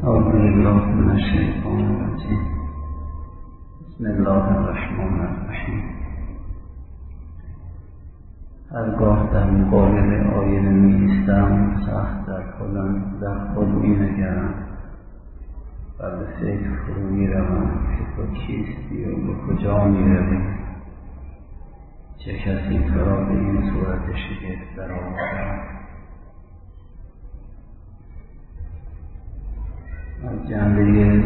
أعوذ بالله من الشيطان الرجيم. بسم الله الرحمن الرحیم. هرگاه در مقابل آینه می‌ایستم سخت در خود می‌نگرم و به فکر فرو می‌روم که تو کیستی و به کجا می‌روی؟ چه کسی تو را به این صورت شگفت درآورد؟ از جنبه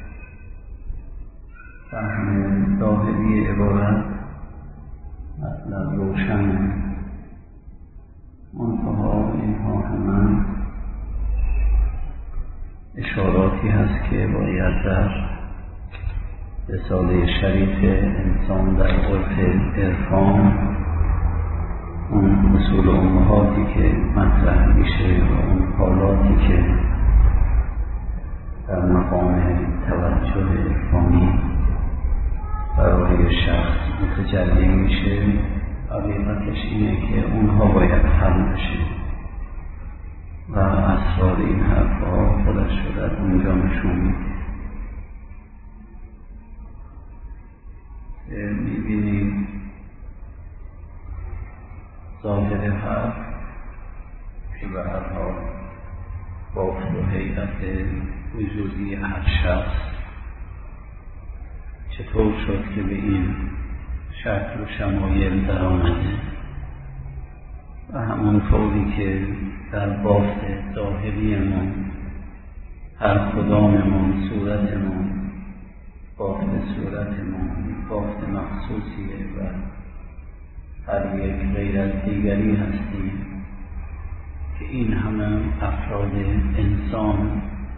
فهم ظاهری عبارت مطلب روشن، منتها اینها همه اشاراتی هست که باید در رساله شریف انسان در عرف عرفان اون اصول امهاتی که مطرح میشه و اون حالاتی که در مقام توجه عرفانی برای شخص متجلی میشه، حقیقتش اینه که اونها باید حل بشه و اسرار این حرفها خودش رو در اونجا نشون میده. میبینید ظاهر حرف که به هر حال بافت و هیئت وجودی هر شخص چطور شد که به این شکل و شمایل در آمده و همون طوری که در بافت ظاهریمون هر کداممون صورتمون بافت صورتمون بافت مخصوصیه و هر یک غیر از دیگری هستیم که این همه افراد انسان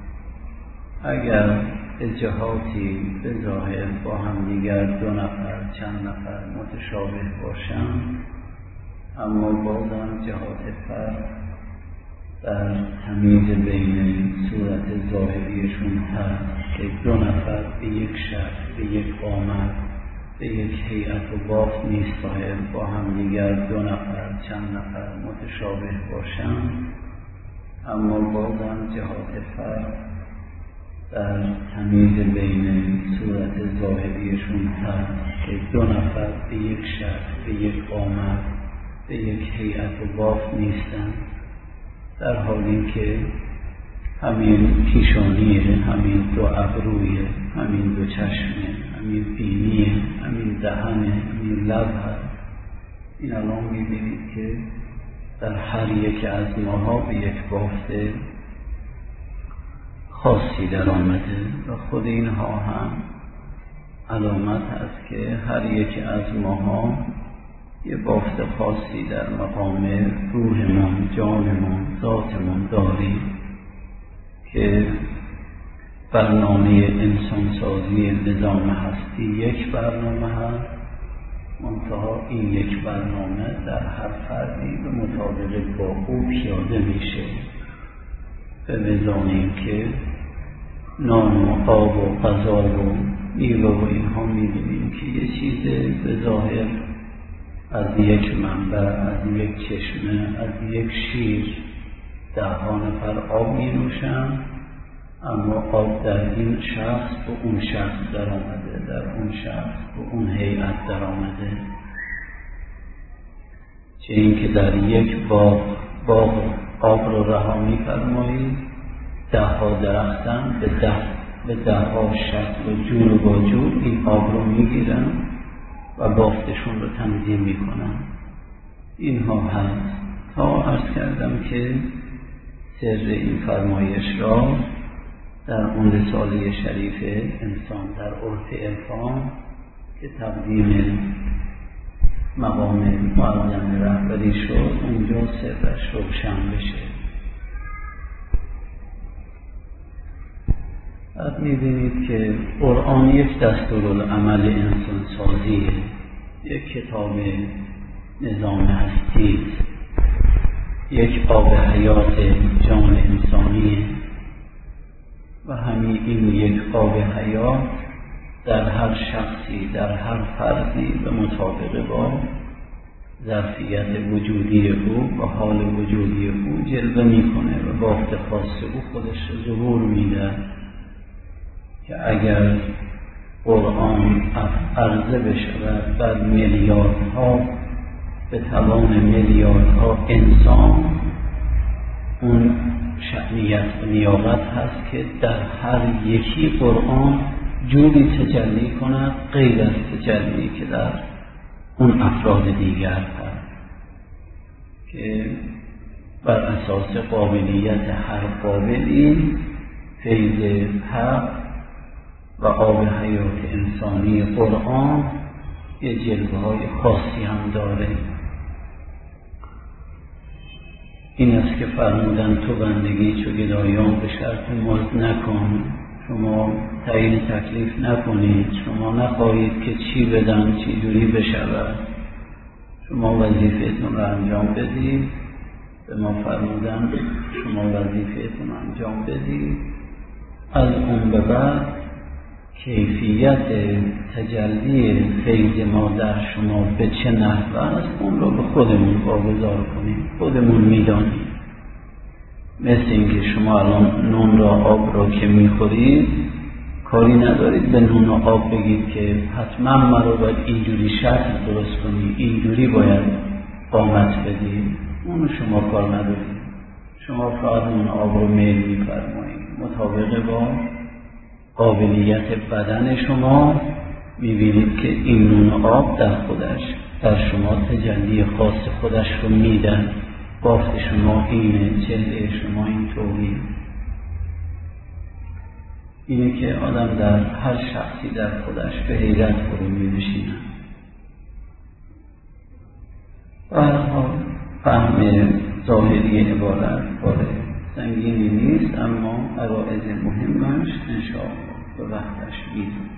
اگر به جهاتی به ظاهر با هم دیگر دو نفر چند نفر متشابه باشند، اما بازم جهات فرق در تمیز بین صورت ظاهریشون هست که دو نفر به یک شکل، به یک قامت، به یک هیئت و بافت نیست ظاهر با هم دیگر دو نفر چند نفر متشابه باشند، اما بازم جهات فرق در تمیز بین صورت ظاهریشون هست که دو نفر به یک شکل، به یک قامت، به یک هیئت و بافت نیستند، در حالی که همین پیشانیه، همین دو ابرویه، همین دو چشمه، همین بینیه، همین دهنه، همین لب هست. این الان میبینید که در هر یک از ماها به یک بافت خاصی در آمده و خود اینها هم علامت هست که هر یک از ماها یه بافت خاصی در مقام روحمون، جانمون، ذاتمون داریم که برنامه انسانسازی نظام هستی یک برنامه هست، منتها این یک برنامه در هر فردی به مطابق با او پیاده میشه به میزان اینکه نان و آب و غذا و میوه و اینها میبینیم که یه چیز به ظاهر از یک منبع، از یک چشمه، از یک شیر 10 نفر آب می نوشند، اما آب در این شخص به اون شخص در آمده، در اون شخص به اون هیئت در آمده. چه این که در یک باغ آب رو رها می فرمایید، 10 درختن به 10 شکل و جور و باجور این آب رو می گیرن و بافتشون رو تنظیم می کنن. اینها هست تا عرض کردم که سر این فرمایش را در اون رساله شریف انسان در عرف عرفان که تقدیم مقام معظم رهبری شد اونجا سرش روشن بشه. بعد می‌بینید که قرآن یک دستورالعمل انسان سازیه، یک کتاب نظام هستی، یک آب حیات جان انسانی و همین این یک آب حیات در هر شخصی، در هر فردی به مطابق با ظرفیت وجودی او و حال وجودی او جلوه میکنه و بافت خاص او خودش رو ظهور میده که اگر قرآن عرضه بشود بر میلیاردها به توان میلیاردها انسان، اون شأنیت و نیابت هست که در هر یکی قرآن جوری تجلی کند غیر از تجلی که در اون افراد دیگر هست، که بر اساس قابلیت هر قابلی فیض حق و آب حیات انسانی قرآن یه جلوه های خاصی هم داره. این است که فرمودن تو بندگی چو گدایان به شرط مزد نکن، شما تعیین تکلیف نکنید، شما نخواهید که چی بدم چی جوری بشود، شما وظیفه‌تون رو انجام بدید. به ما فرمودن شما وظیفه‌تون انجام بدید، از اون به بعد کیفیت تجلی فیض ما در شما به چه نحوه است اون رو به خودمون واگذار کنیم، خودمون میدانیم. مثل اینکه شما الان نون را آب را که میخورید کاری ندارید به نون و آب بگید که حتما من رو باید اینجوری شکل درست کنی، اینجوری باید قامت بدید، اون شما کار ندارید. شما فقط نون آب رو میل میفرمایید مطابق با قابلیت بدن شما، میبینید که این نون آب در خودش در شما تجلی خاص خودش رو میدن. بافت شما اینه، چهره شما این طوری. اینه که آدم در هر شخصی در خودش به حیرت فرو می‌نشیند. و فهم ظاهری عبارت باره سنگینی نیست، اما عرائض مهمش انشاءالله به وقتش می‌رسیم.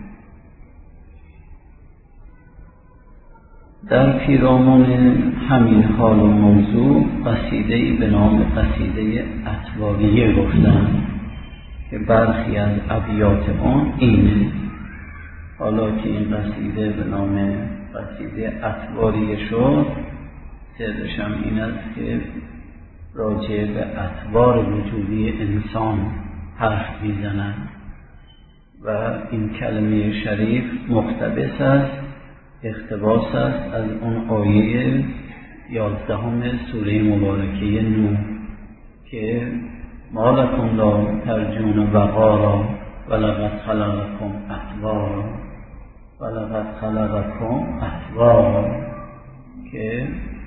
در پیرامون همین حال و موضوع قصیده‌ای به نام قصیده اطواریه گفتن که برخی از ابیات آن اینه. حالا که این قصیده به نام قصیده اطواریه شد، سرش هم این است که راجع به اطوار وجودی انسان حرف میزنند و این کلمه شریف مقتبس است، اقتباس است از اون آیه 11 سوره مبارکه نوح که ما لکم لا ترجون وقارا ولقد خلقکم اطوارا ولقد خلقکم اطوارا، که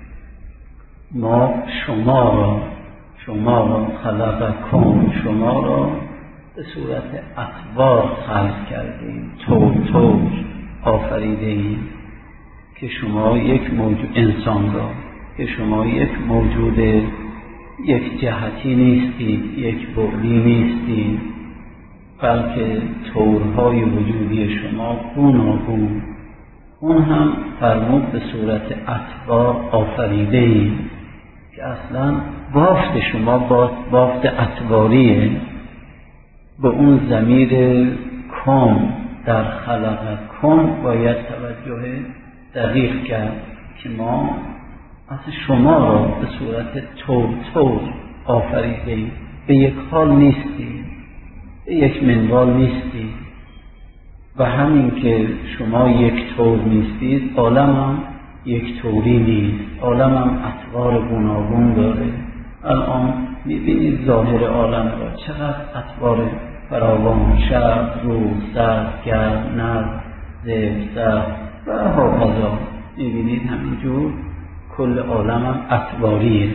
ما شما را خلقکم، شما را به صورت اطوار خلق کردیم، طور آفریدیم، که شما یک موجود انسان را، که شما یک موجود یک جهتی نیستید، یک بعدی نیستید، بلکه طورهای وجودی شما گوناگون. اون هم فرمود به صورت اطوار آفریده اید، که اصلا بافت شما بافت اطواریه. به اون ضمیر کن در خلق کن باید توجه دقیق کرد که ما اصلا شما را به صورت طور آفریدیم، به یک حال نیستید، به یک منوال نیستید. و همین که شما یک طور نیستید، عالم هم یک طوری نیست، عالم هم اطوار گوناگون داره. الان میبینید ظاهر عالم را، چقدر اطوار فراوان، شب، روز، سرد، گرم، نرم، زفت و هاکذا. میبینید همینجور کل عالم هم اطواریه.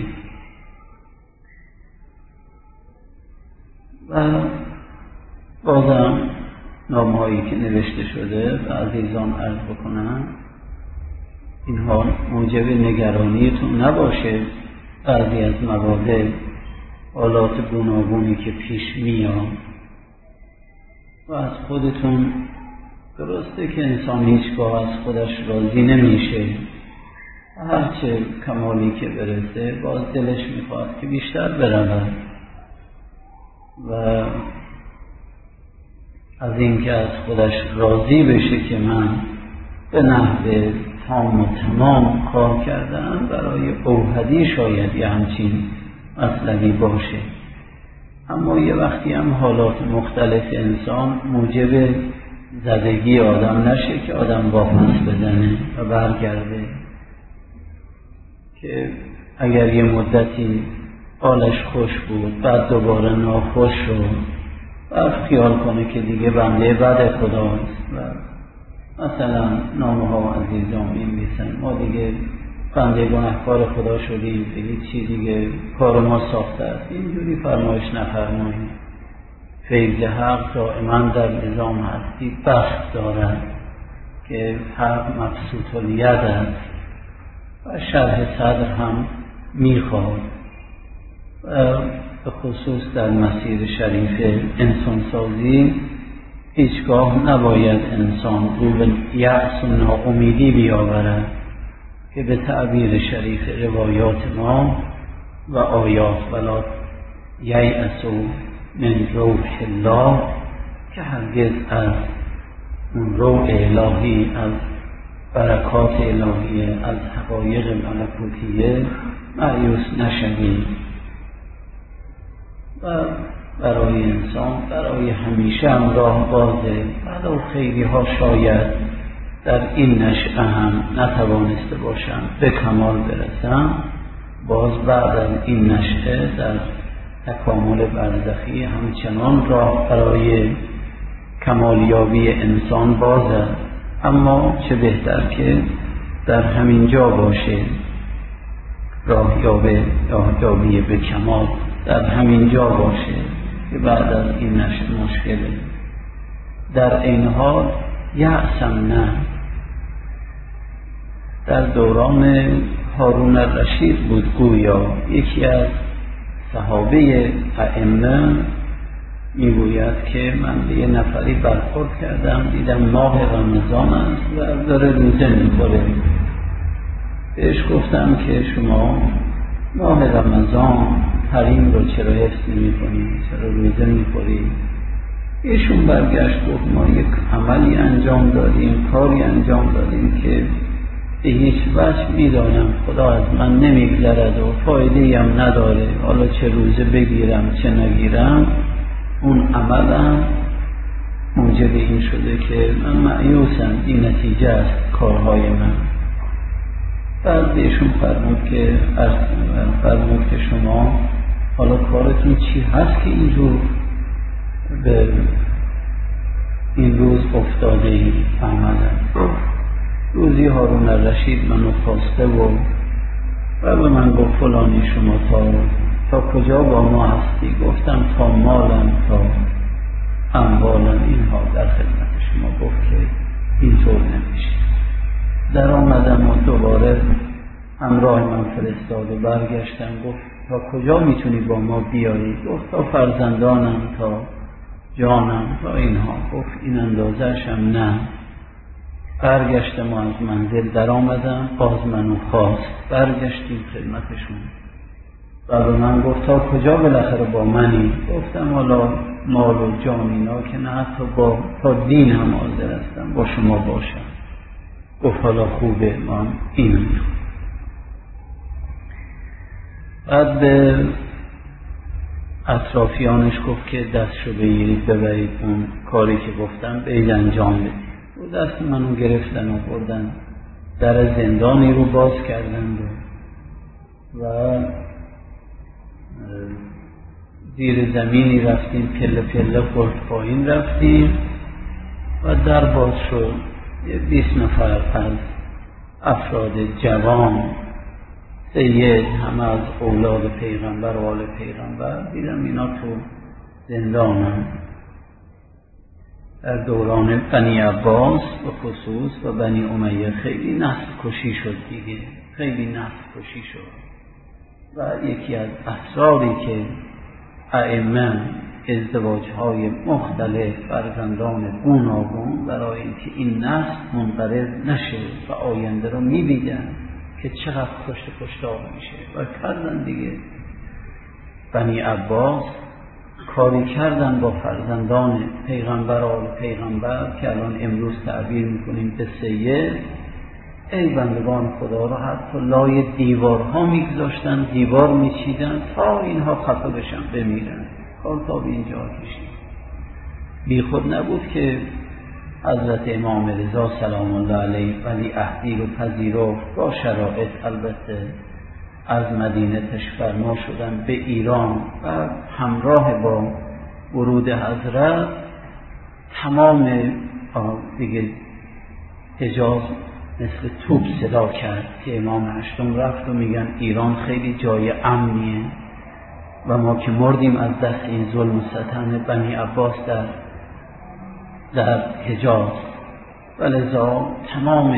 و بازم نامهایی که نوشته شده و عزیزان عرض بکنم، اینها موجب نگرانیتون نباشه. بعضی از موارد حالات گوناگونی که پیش میاد و از خودتون، درسته که انسان هیچگاه از خودش راضی نمیشه، هرچه کمالی که برسه باز دلش میخواد که بیشتر برود و از اینکه از خودش راضی بشه که من به نحو تام و تمام کار کردن، برای اوحدی شاید یه همچین مطلبی باشه، اما یه وقتی هم حالات مختلف انسان موجب زدگی آدم نشه که آدم واپس بزنه و برگرده، که اگر یه مدتی حالش خوش بود بعد دوباره ناخوش شد، بعد خیال کنه که دیگه بنده بد خداست و مثلا نامه ها و عزیزان می‌نویسن ما دیگه بنده گناهکار خدا شدیم، دیگه دیگه کار ما ساخته است. اینجوری فرمایش نفرمایید. فیض حق دائما در نظام هستی بخت دارد که حق مبسوط الید است و شرح صدر هم میخواد، به خصوص در مسیر شریف انسانسازی هیچگاه نباید انسان رو به یأس و ناامیدی بیاورد که به تعبیر شریف روایات ما و آیات ولا ییأسوا من روح الله، که هرگز از اون روح الهی، از برکات الهیه، از حقایق ملکوتیه مایوس نشوید. و برای انسان برای همیشه هم راه بازه، ولو خیلی ها شاید در این نشأه هم نتوانسته باشند به کمال برسن، باز بعد از این نشأه در تکامل برزخی همچنان راه برای کمالیابی انسان بازه، اما چه بهتر که در همین جا باشه راهیابی به کمال در همین جا باشه که بعد از این نشأه مشکله. در این حال یأسم نه. در دوران هارون الرشید بود گویا یکی از صحابه ائمه میگوید که من به یه نفری برخورد کردم، دیدم ماه رمضان است و داره روزه میخوره. بهش گفتم که شما ماه رمضان حریم رو چرا حفظ نمی کنی؟ چرا روزه میخوری؟ ایشون برگشت گفت ما یک عملی انجام دادیم، کاری انجام دادیم که به هیچ وجه میدانم خدا از من نمیگذرد و فایده‌ای هم نداره، حالا چه روزه بگیرم چه نگیرم، اون عملم موجب این شده که من مایوسم، این نتیجه است کارهای من. بعد بهشون فرمود که شما حالا کارتون چی هست که اینجور به این روز افتاده ای عملا؟ روزی هارون الرشید منو خواسته و به من گفت فلانی شما تا کجا با ما هستی؟ گفتم تا مالم تا اموالم اینها در خدمت شما. گفت که اینطور نمیشه. در آمدم و دوباره همراه من فرستاد و برگشتم. گفت تا کجا میتونی با ما بیایی؟ گفت تا فرزندانم، تا جانم، تا اینها. گفت این اندازه‌ش هم نه. برگشتم و از منزل در آمدم، باز منو خواست، برگشتیم خدمتشون و به من گفت تا کجا بالاخره با منی؟ گفتم حالا مال و جان اینا که نه، حتی تا دین هم حاضر هستم با شما باشم. گفت حالا خوبه، من اینو میخوام. بعد به اطرافیانش گفت که دستشو بگیرید ببرید اون کاری که گفتم به انجام بدید. و دست منو گرفتن و بردن در زندانی رو باز کردن و زیر زمینی رفتیم، پله پله خورد پایین رفتیم و در باز شد. 20 نفر از افراد جوان سید، همه از اولاد پیغمبر و آل پیغمبر، دیدم اینا تو زندانم. در دوران بنی عباس به خصوص و بنی امیه خیلی نسل کشی شد دیگه، خیلی نسل کشی شد و یکی از اسراری که ائمه ازدواج‌های مختلف فرزندان گوناگون برای اینکه این نسل منقرض نشه و آینده رو می‌دیدن که چقدر کشتار میشه و کردن دیگه. بنی عباس کاری کردن با فرزندان پیغمبر و آل پیغمبر که الان امروز تعبیر میکنیم به سید، ای بندگان خدا رو حتی لای دیوارها میگذاشتن، دیوار میچیدن تا اینها خفه بشن بمیرن. کار تا به اینجا کشید. بی خود نبود که حضرت امام رضا سلام الله علیه ولی عهدی رو پذیرفت با شرایط، البته از مدینه تشریف فرما شدن به ایران و همراه با ورود حضرت تمام دیگه حجاز مثل توپ صدا کرد که امام هشتم رفت و میگن ایران خیلی جای امنیه و ما که مردیم از دست این ظلم و ستم بنی عباس در حجاز، و لذا تمام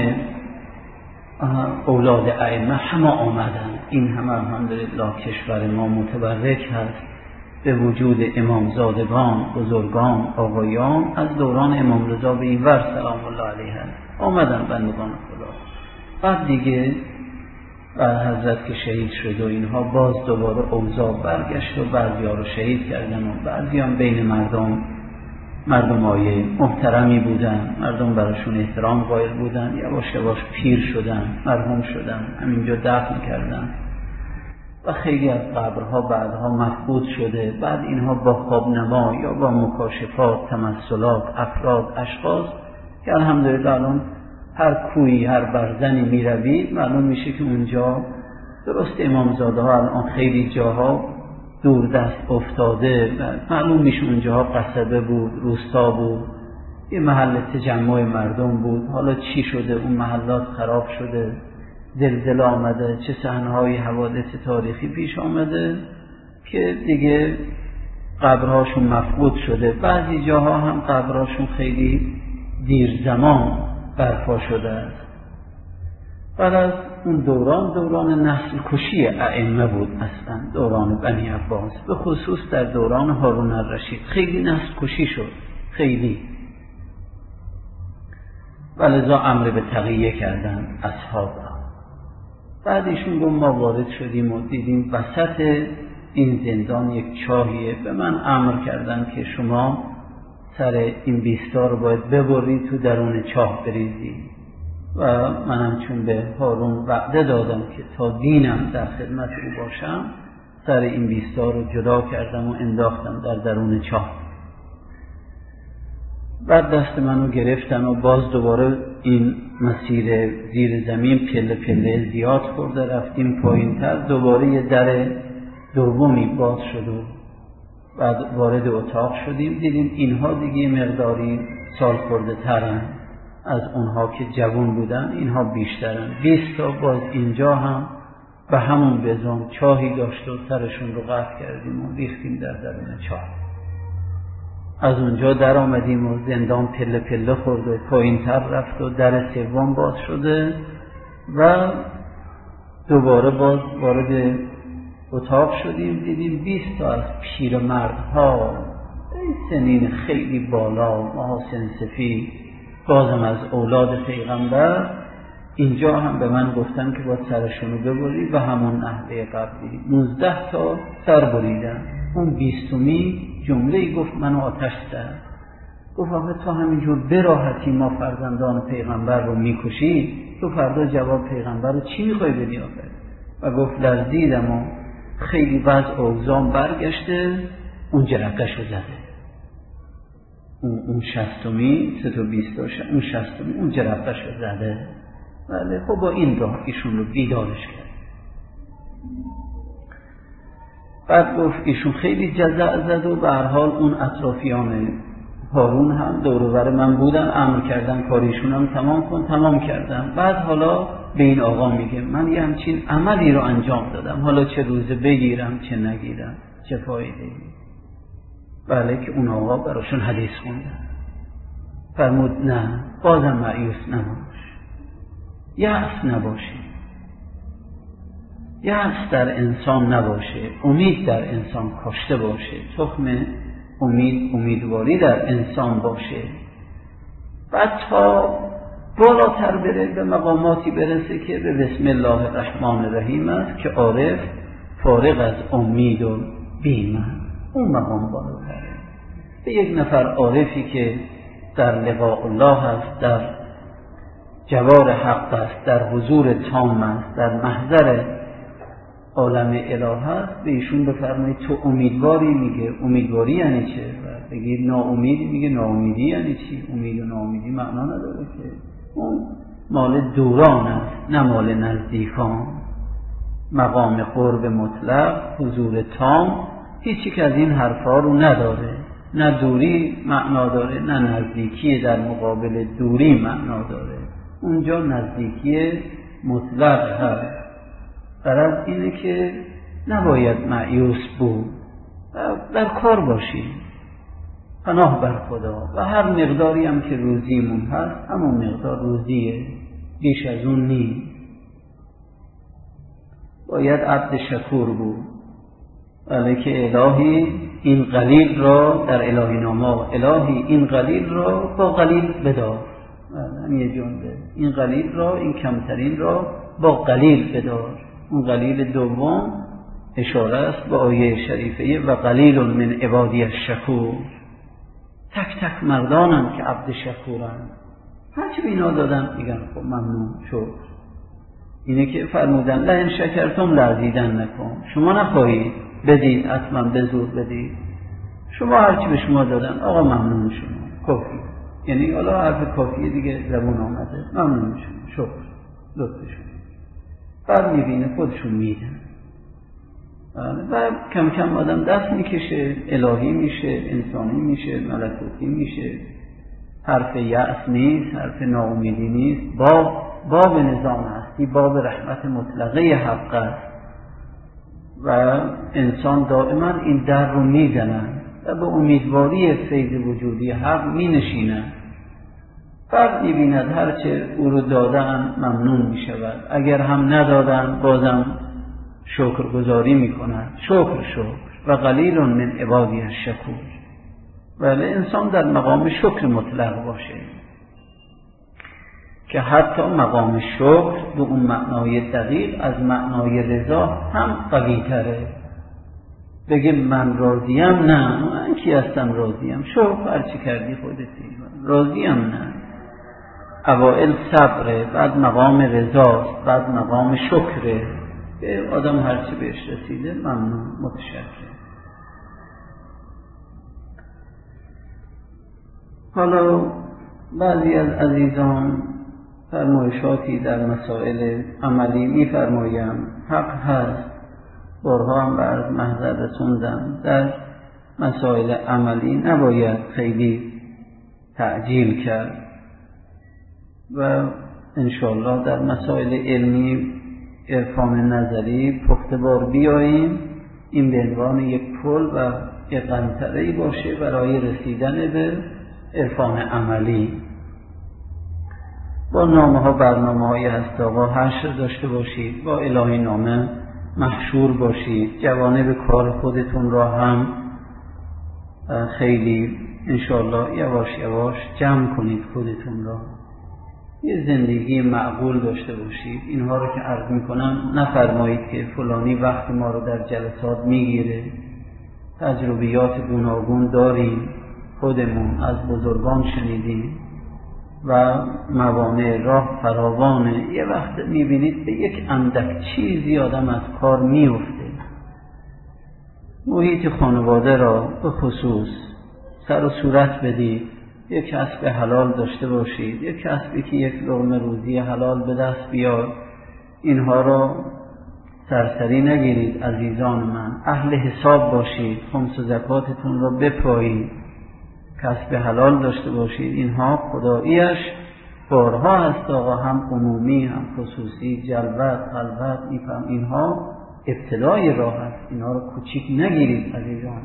اولاد ائمه همه آمدن. این همه الحمدلله کشور ما متبرک هست به وجود امامزادگان، بزرگان، آقایان از دوران امام رضا به این ور سلام الله علیه آمدن بندگان خدا. بعد دیگه حضرت که شهید شد و اینها باز دوباره اوضاع برگشت و بعضی‌ها رو شهید کردن و بعضی‌ها بین مردمای محترمی بودن، مردم براشون احترام قائل بودن، یواش یواش پیر شدن، مرحوم شدن، همینجا دفن کردن و خیلی از قبرها بعدها مفقود شده. بعد اینها با خوابنما یا با مکاشفات، تمثلات، افراد، اشخاص که الحمدلله الان هر کویی، هر برزنی میروید معلوم میشه که اونجا درست امامزاده ها الان خیلی جاها دور دست افتاده، معلوم میشه اونجاها قصبه بود، روستا بود، یه محل تجمع مردم بود. حالا چی شده؟ اون محلات خراب شده، زلزله آمده، چه صحنه‌های حوادث تاریخی پیش آمده که دیگه قبرهاشون مفقود شده. بعضی جاها هم قبرهاشون خیلی دیر زمان برپا شده است. بعد از اون دوران نسل کشی ائمه بود، اصلا دوران بنی عباس، به خصوص در دوران هارون الرشید خیلی نسل کشی شد، خیلی، و لذا امر به تقیه کردن اصحاب. بعد ایشون گفت ما وارد شدیم و دیدیم وسط این زندان یک چاهیه، به من امر کردن که شما سر این بیستا رو باید ببرید تو درون چاه بریزی، و منم چون به هارون وعده دادم که تا دینم در خدمت او باشم، سر این بیستا رو جدا کردم و انداختم در درون چاه. بعد دست منو گرفتن و باز دوباره این مسیر زیر زمین پله پله زیاد خورده، رفتیم پایین‌تر، دوباره یه در دومی باز شد و بعد وارد اتاق شدیم، دیدیم اینها دیگه مقداری سال خورده ترن از اونها که جوان بودن، اینها بیشترن. 20 تا باز اینجا هم به همون بزن چاهی داشت و سرشون رو قطع کردیم و ریختیم در درون چاه. از اونجا در آمدیم و زندان پله پله خورد و پایین‌تر رفت و در سوم باز شده و دوباره باز وارد اتاق شدیم، دیدیم 20 تا از پیرمردها سنین خیلی بالا، محاسن سفید، بازم از اولاد پیغمبر. اینجا هم به من گفتن که باید سرشونو ببری و همون نحوه قبلی 19 تا سر بریدن. اون 20می جمله‌ای گفت منو آتش زد. گفت آخه تو همینجور براحتی ما فرزندان پیغمبر رو میکشی، تو فردا جواب پیغمبر رو چی میخوای بدی آخه؟ و گفت لرزیدم و خیلی وضع اوضاع برگشته، اون جرقش رو زده. اون 60می 3 تا 20 داشت، اون 60می اون جرقش رو زده. ولی خب با این راه ایشون رو بیدارش کرد. بعد گفت ایشون خیلی جزع زد و به هر حال اون اطرافیان هارون هم دور و بر من بودن، امر کردن کاریشون هم تمام کن، تمام کردم. بعد حالا به این آقا میگه من یه همچین عملی رو انجام دادم، حالا چه روزه بگیرم چه نگیرم چه فایده‌ای؟ بله که اون آقا براشون حدیث خوندن. فرمود نه، بازم مایوس نباش، یأس نباشی، یأس در انسان نباشه، امید در انسان کاشته باشه، تخم امیدواری در انسان باشه. بعد تا بالاتر بره به مقاماتی برسه که به بسم الله الرحمن الرحیم است که عارف فارغ از امید و بیم، اون مقام بالاتره. به یک نفر عارفی که در لقاء الله هست، در جوار حق است، در حضور تام است، در محضر عالم اله است، به ایشون بفرمایید تو امیدواری؟ میگه امیدواری یعنی چه؟ و بگید ناامیدی، میگه ناامیدی یعنی چی؟ امید و ناامیدی معنا نداره که، اون مال دوران است نه مال نزدیکان. مقام قرب مطلق، حضور تام، هیچی که از این حرفا رو نداره. نه دوری معنا داره نه نزدیکی در مقابل دوری معنا داره. اونجا نزدیکی مطلق هست. غرض اینه که نباید مایوس بود، در کار باشیم، پناه بر خدا، و هر مقداری هم که روزیمون هست همون مقدار روزیه، بیش از اون نیست. باید عبد شکور بود، ولی که الهی این قلیل را در الهی نامه، الهی این قلیل را با قلیل بدار. یه جمله، این قلیل را، این کمترین را با قلیل بدار. اون قلیل دوم اشاره است به آیه شریفه و قلیل من عبادی الشکور. تک تک مردانم که عبد شکورن، هرچی اینا دادن میگن خب ممنون شکر. اینه که فرمودن لئن شکرتم لازیدنکم، شما نخواهید بدید اصلا به زور بدید، شما هرچی به شما دادن آقا ممنون شما، کافی. یعنی حالا حرف کافیه دیگه زبون آمده، ممنون شما، شکر، لطف شما. بعد میبینه خودشون میدن و کم کم آدم دست میکشه، الهی میشه، انسانی میشه، ملکوتی میشه. حرف یأس نیست، حرف ناامیدی نیست، باب نظام هستی، باب رحمت مطلقه حق است و انسان دائما این در رو میزنن و به امیدواری فیض وجودی حق مینشینن. بعد میبیند هرچه او رو دادن ممنون میشود، اگر هم ندادن بازم شکرگزاری میکنند. شکر و قلیل من عبادی الشکور. ولی انسان در مقام شکر مطلق باشه که حتی مقام شکر به اون معنای دقیق از معنای رضا هم قوی تره. بگه من راضیم، نه من کی هستم راضیم، شکر هرچی کردی خودتی، راضیم نه. اوائل صبره، بعد مقام رضاست، بعد مقام شکره. آدم هرچی بهش رسیده ممنون، متشکر. حالا بعضی از عزیزان فرمایشاتی در مسائل عملی می‌فرمایند، حق هست، بارها هم بر محضر رسوندم، در مسائل عملی نباید خیلی تعجیل کرد و انشاءالله در مسائل علمی عرفان نظری پخته‌بار بیاییم. این به عنوان یک پل و یک قنطره‌ای باشه برای رسیدن به عرفان عملی. با نامه‌ها برنامه‌های هست آقا حشر داشته باشید، با الهی نامه محشور باشید، جوانب کار خودتون را هم خیلی انشاءالله یواش یواش جمع کنید خودتون را، یه زندگی معقول داشته باشید. اینها رو که عرض میکنم نفرمایید که فلانی وقت ما رو در جلسات میگیره، تجربیات گوناگون داریم، خودمون از بزرگان شنیدیم و موانع راه فراوانه. یه وقت میبینید به یک اندک چیزی آدم از کار میفته. محیط خانواده را به خصوص سر و صورت بدید، یک کسب حلال داشته باشید، یک کسبی که یک لقمه روزی حلال به دست بیاد. اینها را سرسری نگیرید عزیزان من، اهل حساب باشید، خمس و زکاتتون را بپایید، کسب حلال داشته باشید. اینها خداییش بارها هست آقا، هم عمومی هم خصوصی، جلوت خلوت، میفهم اینها ابتدای راه است. اینها را کوچیک نگیرید عزیزان.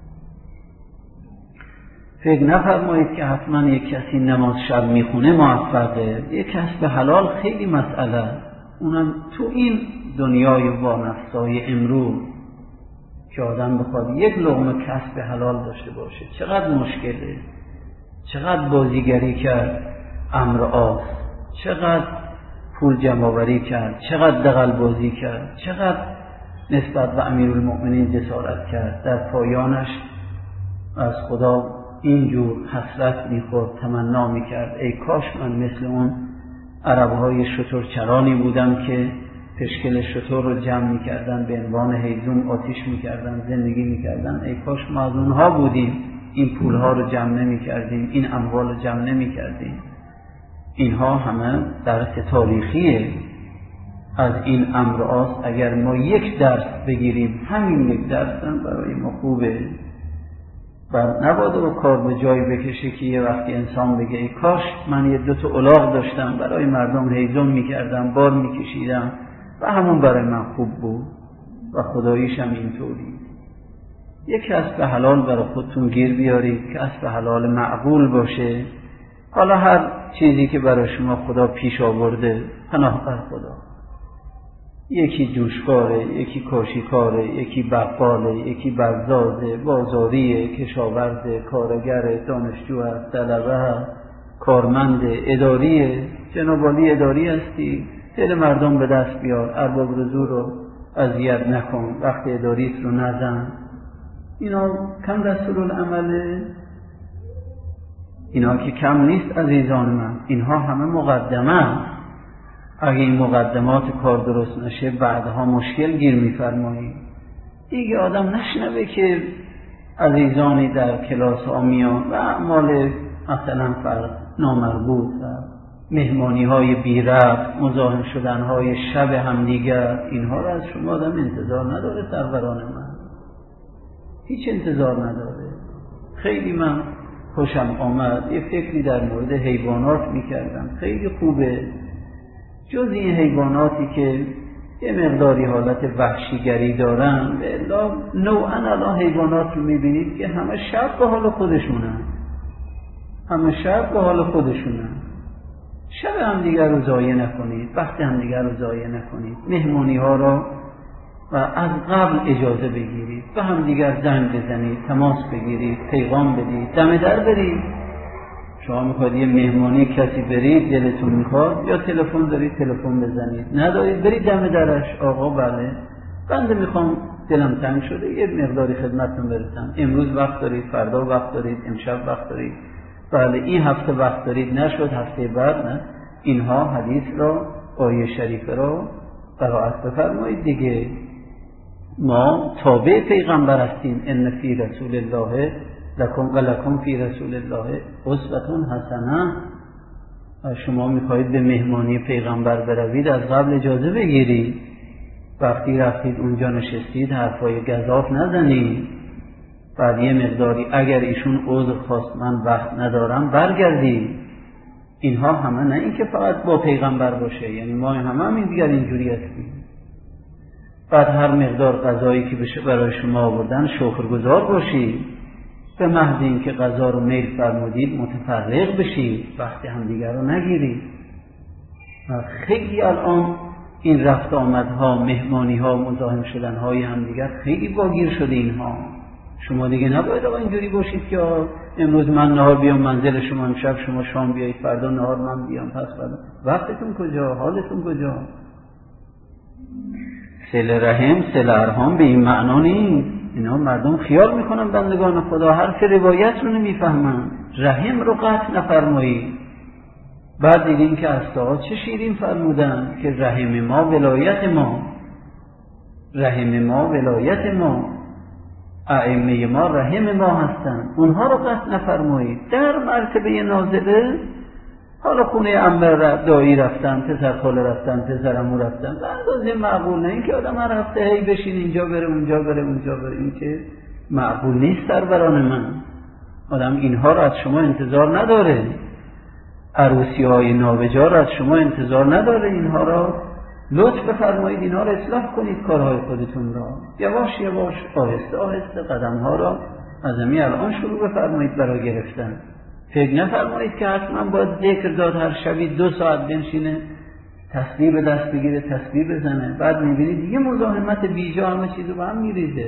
فکر نفرمایید که حتما یک کسی نماز شب میخونه موفقه. یک کسب حلال خیلی مسئله، اونم تو این دنیای وانفسای امروز که آدم بخواد یک لقمه کسب حلال داشته باشه چقدر مشکله. چقدر بازیگری کرد امر آس، چقدر پول جمع‌آوری کرد، چقدر دغل بازی کرد، چقدر نسبت به امیرالمؤمنین جسارت کرد. در پایانش از خدا اینجور حسرت میخورد، تمنا میکرد ای کاش من مثل اون عرب‌های شترچرانی بودم که پشکل شتر رو جمع می‌کردن، به عنوان هیزم آتش می‌کردن، زندگی می‌کردن. ای کاش ما از اونها بودیم، این پول‌ها رو جمع نمی‌کردیم، این اموال رو جمع نمی‌کردیم. اینها همه درس تاریخیه از این امرهاست. اگر ما یک درس بگیریم، همین یک درس هم برای ما خوبه. و نباید رو کار به جایی بکشه که یه وقتی انسان بگه ای کاش من یه 2 تا الاغ داشتم، برای مردم هیزم میکردم، بار میکشیدم و همون برای من خوب بود و خداییش هم اینطوری. یک کسب حلال برای خودتون گیر بیارید، کسب حلال معقول باشه. حالا هر چیزی که برای شما خدا پیش آورده، پناه بر خدا. یکی جوشکاره، یکی کاشیکاره، یکی بقاله، یکی بزازه، بازاریه، کشاورزه، کارگره، دانشجو هست، طلبه هست، کارمنده، اداریه. جناب عالی اداری هستی، دل مردم به دست بیار، ارباب رزق رو اذیت نکن، وقت اداریت رو نزن. اینا کم دستورالعمله؟ اینا که کم نیست عزیزان من، اینها همه مقدمه. اگه این مقدمات کار درست نشه بعدها مشکل گیر می‌فرمایید. دیگه آدم نشنوه که عزیزانی در کلاس ها میان و اعمال مثلا نامربوط و مهمانی های بی ربط، مزاحم شدن های شب همدیگر، اینها را از شما آدم انتظار نداره. سروران من هیچ انتظار نداره. خیلی من خوشم آمد، یه فکری در مورد حیوانات میکردم، خیلی خوبه. جز این حیواناتی که یه مقداری حالت وحشیگری دارن، الا نوعا الان حیوانات رو میبینید که همه شب به حال خودشونن، همه شب به حال خودشونن. شب همدیگر رو ضایع نکنید، وقت همدیگر رو ضایع نکنید. مهمانی ها را و از قبل اجازه بگیرید، به همدیگر زنگ بزنید، تماس بگیرید، پیغام بدید، دم در برید. شما میخواید یه مهمانی کسی برید، دلتون میخواد، یا تلفن دارید تلفن بزنید، ندارید برید دم درش. آقا بله بنده میخوام، دلم تنگ شده، یه مقداری خدمتتون برسم، امروز وقت دارید، فردا وقت دارید، امشب وقت دارید، بله این هفته وقت دارید، نشد هفته بعد نه. اینها حدیث را، آیه شریفه را قرائت بفرمایید دیگه. ما تابع پیغمبر هستیم. ان فی رسول الله لکم فی رسول الله اسوة حسنه. شما میخواهید به مهمانی پیغمبر بروید، از قبل اجازه بگیرید. وقتی رفتید اونجا نشستید حرفای گزاف نزنید. بعد یه مقداری اگر ایشون عذر خواست من وقت ندارم برگردید. اینها همه نه این که فقط با پیغمبر باشه، یعنی ما همه این دیگر اینجوری هستیم. بعد هر مقدار غذایی که بشه برای شما آوردن شکرگزار باشید. به محض این که غذا رو میل فرمودید متفرق بشید، وقت همدیگر رو نگیرید. خیلی الان این رفت آمدها، مهمانی ها، مزاحم شدن های همدیگر خیلی واگیر شده اینها. شما دیگه نباید آقا اینجوری باشید که امروز من نهار بیام منزل شما، امشب شما شام بیایید، فردا نهار من بیام، پس فردا. وقتتون کجا؟ حالتون کجا؟ صله رحم، صله ارحام به این معنا نیست. اینا مردم خیال میکنن بندگان خدا حرف روایت رو نمیفهمن. رحم رو قطع نفرمایید. بعد دیدین که اساتید چه شیرین فرمودن که رحم ما ولایت ما، رحم ما ولایت ما، ائمه ما رحم ما هستن، اونها رو قطع نفرمایید. در مرتبه نازله حالا خونه عمه دایی رفتن، پسر خاله رفتن، پسر عمو رفتن، به اندازه معقول نه. این که آدم هر هفته هی بشین اینجا بره اونجا بره اونجا بره، این که معقول نیست. سروران من، آدم اینها رو از شما انتظار نداره. عروسی های نابجا رو از شما انتظار نداره. اینها را لطف بفرمایید، اینها را اصلاح کنید، کارهای خودتون را یواش یواش، آهسته آهسته قدم ها را از همین الان شروع بفرمایید برای گرفتن. فکر نفرمایید که حتما باید ذکر داد، هر شبی 2 ساعت بنشینه تسبیح به دست بگیره، تسبیح بزنه، بعد میبینید یه مزاحمت بیجا همه چیزو به هم میریزه.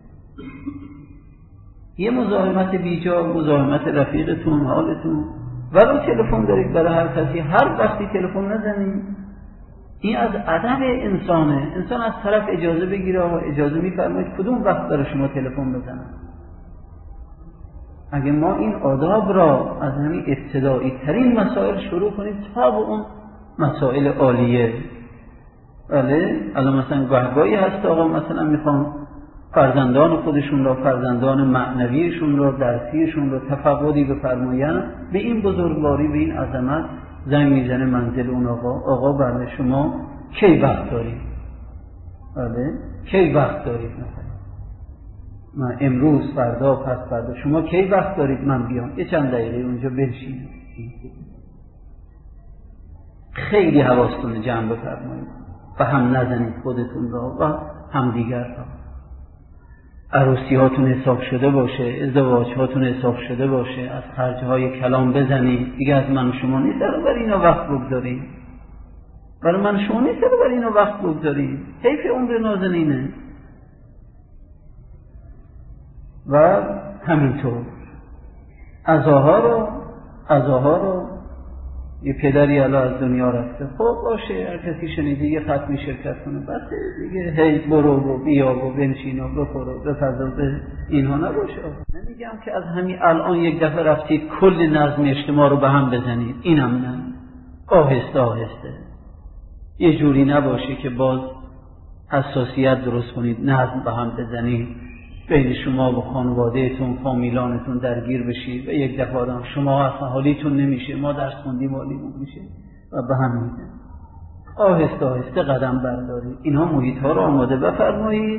یه مزاحمت بیجا، مزاحمت رفیقتون، حالتون، ولو تلفن دارید برای هر کسی هر وقتی تلفن نزنید. این از ادب انسانه. انسان از طرف اجازه بگیره، اجازه میفرمایید کدوم وقت برای شما تلفن بزنم. اگه ما این آداب را از همین ابتدایی ترین مسائل شروع کنیم تا به اون مسائل عالیه. بله الان مثلا گاهی هست آقا مثلا میخوان فرزندان خودشون را، فرزندان معنویشون را، درسیشون را تفقدی بفرمایند، به این بزرگواری، به این عظمت زنگ میزنه منزل اون آقا بله شما کی وقت دارید؟ بله کی وقت دارید؟ مثلا من امروز، فردا، پس فردا، شما کی وقت دارید من بیام یه چند دقیقه اونجا بنشینید؟ خیلی حواستون جمع بفرمایید و هم نزنید خودتون را و هم دیگر را. عروسی هاتون حساب شده باشه، ازدواج هاتون حساب شده باشه، از خرجهای کلام بزنید. دیگه از من شما نیست برای اینا وقت بگذارید، برای من شما نیست برای اینا وقت بگذارید. حیف عمر نازنینه. و همینطور عزاها رو یه پدری الان از دنیا رفته، خب باشه هر کسی شنیده یه ختمی شرکت کنه، بس دیگه هی برو و بیا و بنشین و بخور و بپزا به اینها نباشه. نمیگم که از همین الان یک دفعه رفتید کل نظم اجتماع رو به هم بزنید، اینم نه، آهسته آهسته یه جوری نباشه که باز حساسیت درست کنید، نظم به هم بزنید، بین شما و خانوادهتون، فامیلانتون درگیر بشید و یک دفعه آدم شما اصلا حالیتون نمیشه، ما درس خوندیم حالیمون میشه و به هم میزنید. آهسته آهسته قدم بردارید. اینها محیط ها رو آماده بفرمایید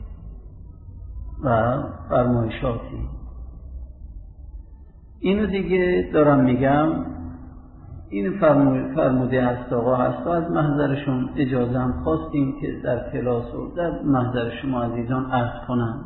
و فرمایشاتی. اینو دیگه دارم میگم، این فرموده هست آقا هست و از محضرشون اجازه هم خواستیم که در کلاس و در محضر شما عزیزان عرض کنم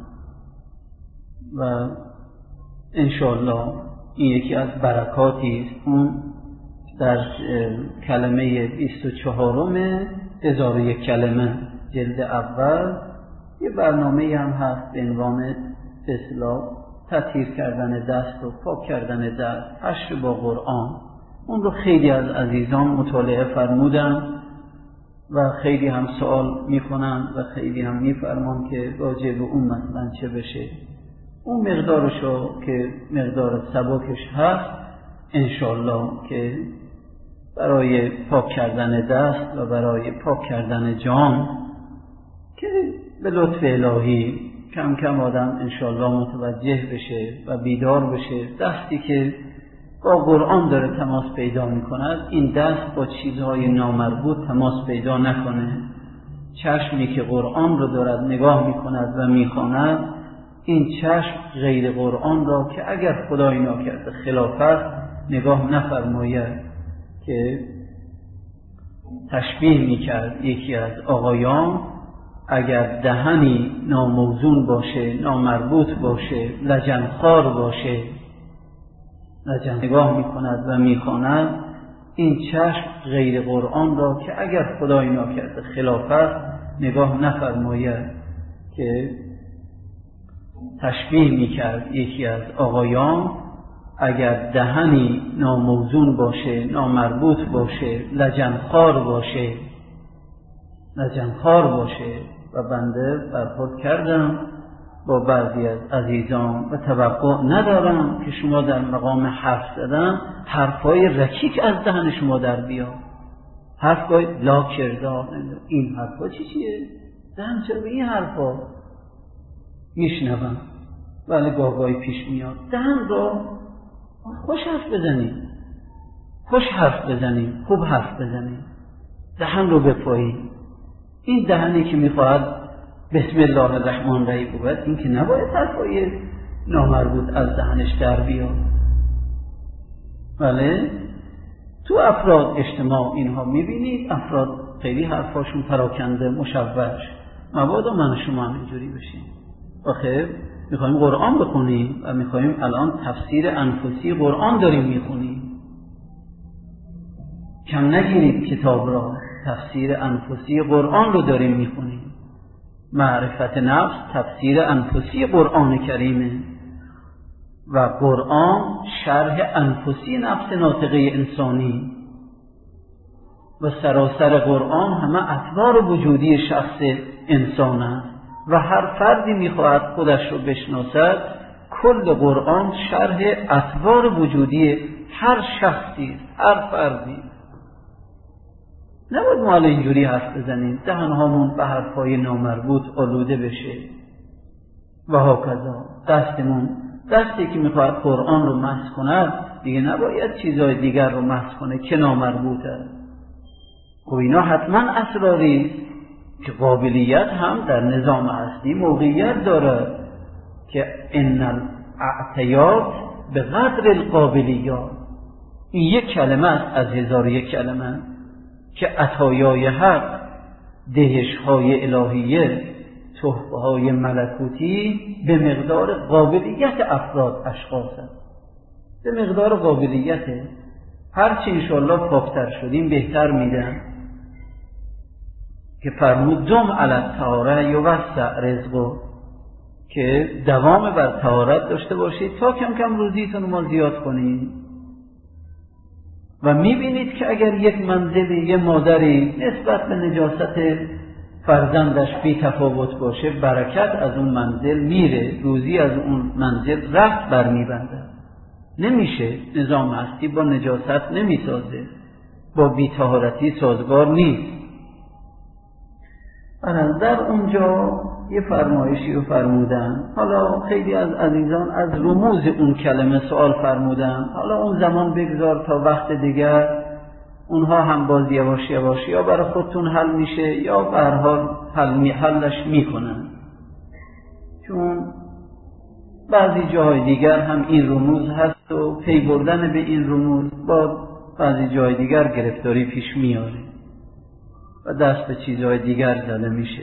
و انشاءالله این یکی از برکاتی است. اون در کلمه 24 1001 کلمه جلد اول یه برنامه هم هست به عنوان به اصطلاح تطهیر کردن دست و پاک کردن دست، حشر با قرآن. اون رو خیلی از عزیزان مطالعه فرمودن و خیلی هم سوال میکنن و خیلی هم میفرمان که راجع به اون مثلا چه بشه. اون مقدارشو که مقدار سبکش هست انشالله که برای پاک کردن دست و برای پاک کردن جان که به لطف الهی کم کم آدم انشالله متوجه بشه و بیدار بشه. دستی که با قرآن داره تماس پیدا میکند، این دست با چیزهای نامربوط تماس پیدا نکنه. چشمی که قرآن رو دارد نگاه میکند و میخواند، این چشم غیر قرآن را که اگر خدای ناکرده خلافت نگاه نفرماید، که تشبیه میکرد یکی از آقایان، اگر دهنی ناموزون باشه، نامربوط باشه، لجنخوار باشه، نگاه میکند و میخواند، این چشم غیر قرآن را که اگر خدای ناکرده خلافت نگاه نفرماید، که تشبیه میکرد یکی از آقایان، اگر دهنی ناموزون باشه، نامربوط باشه، لجنخوار باشه و بنده برخورد کردم با بعضی از عزیزان و توقع ندارم که شما در مقام حرف زدن حرفای رکیک از دهن شما در بیاد، حرفای لا کردار، این حرفا چیه؟ دهن چرا به این حرفا میشنوم؟ بله گاهی پیش میاد. دهن را خوش حرف بزنیم، خوب حرف بزنیم، دهن رو بپاییم. این دهنی که میخواهد بسم الله الرحمن الرحیم بود، این که نباید حرفای نامربوط از دهنش در بیاد. بله تو افراد اجتماع اینها میبینید، افراد خیلی حرفاشون پراکنده، مشوش، مبادا من شما هم اینجوری بشیم. آخه میخوایم قرآن بخونیم و میخوایم الان تفسیر انفسی قرآن داریم میخونیم. کم نگیرید کتاب را، تفسیر انفسی قرآن رو داریم میخونیم. معرفت نفس تفسیر انفسی قرآن کریمه و قرآن شرح انفسی نفس ناطقه انسانی و سراسر قرآن همه اطوار وجودی شخص انسان است و هر فردی میخواهد خودش رو بشناسد، کل قرآن شرح اطوار وجودی هر شخصی، هر فردی. نباید ما اینجوری حرف بزنیم دهنهامون به حرفای نامربوط آلوده بشه و هاکذا. دستی که میخواد قرآن رو مسخ کند دیگه نباید چیزهای دیگر رو مسخ کنه که نامربوطه. خب اینا حتما اسراری که قابلیت هم در نظام اصلی موقعیت داره که ان الاعتیاد به قدر القابلیات. این یک کلمه است از 1001 کلمه که عطایای حق، دهش‌های الهیه، تحفه‌های ملکوتی به مقدار قابلیت افراد اشخاص است. به مقدار قابلیته. هرچی انشاءالله پاکتر شدیم بهتر میدن که فرمود دم علی الطهاره یوسع رزقو، که دوام بر طهارت داشته باشید تا کم کم روزیتون ما زیاد کنید. و میبینید که اگر یک منزلی، یک مادری نسبت به نجاست فرزندش بی تفاوت باشه، برکت از اون منزل میره، روزی از اون منزل رفت برمیبنده. نمیشه، نظام هستی با نجاست نمیسازه، با بی‌طهارتی سازگار نیست. در اونجا یه فرمایشی رو فرمودن. حالا خیلی از عزیزان از رموز اون کلمه سوال فرمودن. حالا اون زمان بگذار تا وقت دیگر، اونها هم باز یواش یواش یا برای خودتون حل میشه یا به هر حال حلش میکنن، چون بعضی جاهای دیگر هم این رموز هست و پی بردن به این رموز با بعضی جای دیگر گرفتاری پیش میاره و دست به چیزهای دیگر زده میشه.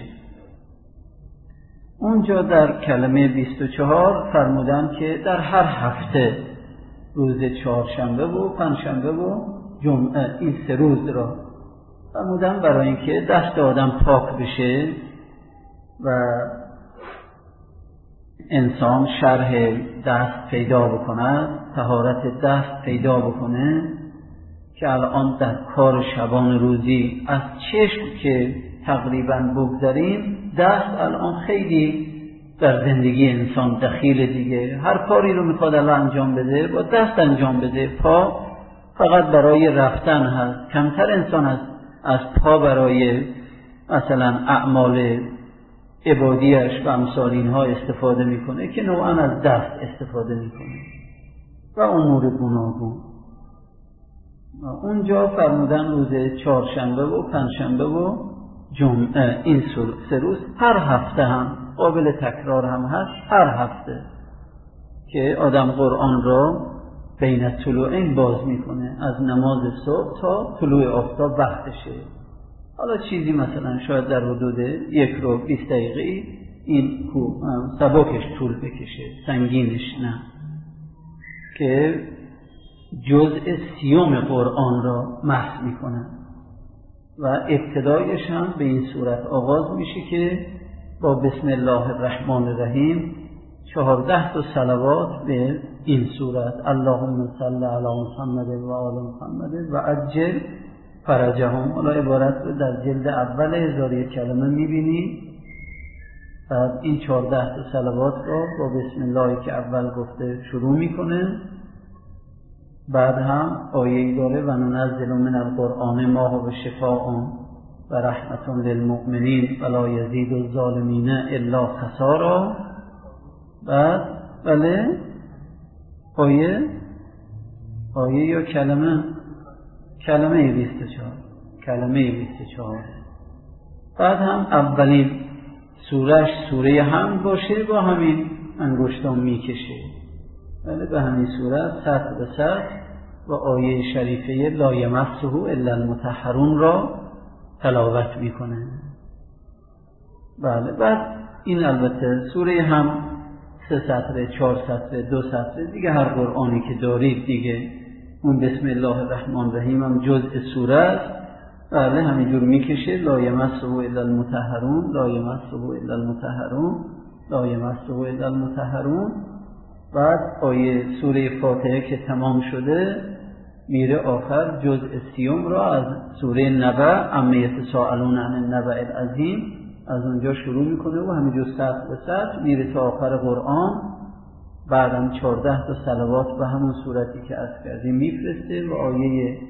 اونجا در کلمه 24 فرمودن که در هر هفته روز چهارشنبه و پنجشنبه و جمعه، این 3 روز را فرمودن برای اینکه دست آدم پاک بشه و انسان شرح دست پیدا بکنه، طهارت دست پیدا بکنه، که الان در کار شبان روزی از چشم که تقریبا بگذاریم، دست الان خیلی در زندگی انسان دخیل دیگه. هر کاری رو میخواد الان انجام بده با دست انجام بده. پا فقط برای رفتن هست، کمتر انسان هست از پا برای مثلا اعمال عبادیش و امثال اینها استفاده میکنه، که نوعا از دست استفاده میکنه و امور گوناگون. اونجا فرمودن روز چهارشنبه و پنجشنبه و جمعه، این 3 روز هر هفته هم قابل تکرار هم هست، هر هفته که آدم قرآن را بین طلوعین باز میکنه، از نماز صبح تا طلوع آفتاب وقتشه. حالا چیزی مثلا شاید در حدود 1 رو 20 دقیقه این سبکش طول بکشه، سنگینش نه، که جزء 30 قرآن را محو میکنه و ابتدایش هم به این صورت آغاز میشه که با بسم الله الرحمن الرحیم 14 تا صلوات به این صورت، اللهم صل علی محمد و آل محمد و عجل فرجهم. حالا عبارت رو در جلد اول 1001 کلمه میبینی. بعد این 14 تا صلوات را با بسم الله که اول گفته شروع میکنه. بعد هم آیه‌ای داره و ننزل من القرآن ما هو شفاء و رحمت للمؤمنین ولا یزید الظالمین الا خسارا. بعد بله آیه یا کلمه 24. بعد هم اولین سورش سوره هم باشه با همین انگشتان میکشه، بله به همین صورت سطر به سطر و آیه شریفه لا یمسه الا المطهرون را تلاوت میکنه. بله بعد این البته سوره هم 3 سطر، 4 سطر، 2 سطر دیگه، هر قرآنی که دارید دیگه. اون بسم الله الرحمن الرحیم هم جزء سوره است، بله همینجور میکشه لا یمسه الا المطهرون، لا یمسه الا المطهرون، لا یمسه الا المطهرون. بعد آیه سوره فاتحه که تمام شده میره آخر جزء 30 را از سوره نبأ، عما یتساءلون عن النبأ العظیم، از اونجا شروع میکنه و همینجور سطر به سطر میره تا آخر قرآن. بعدم 14 تا صلوات به همون صورتی که از کردیم میفرسته و آیه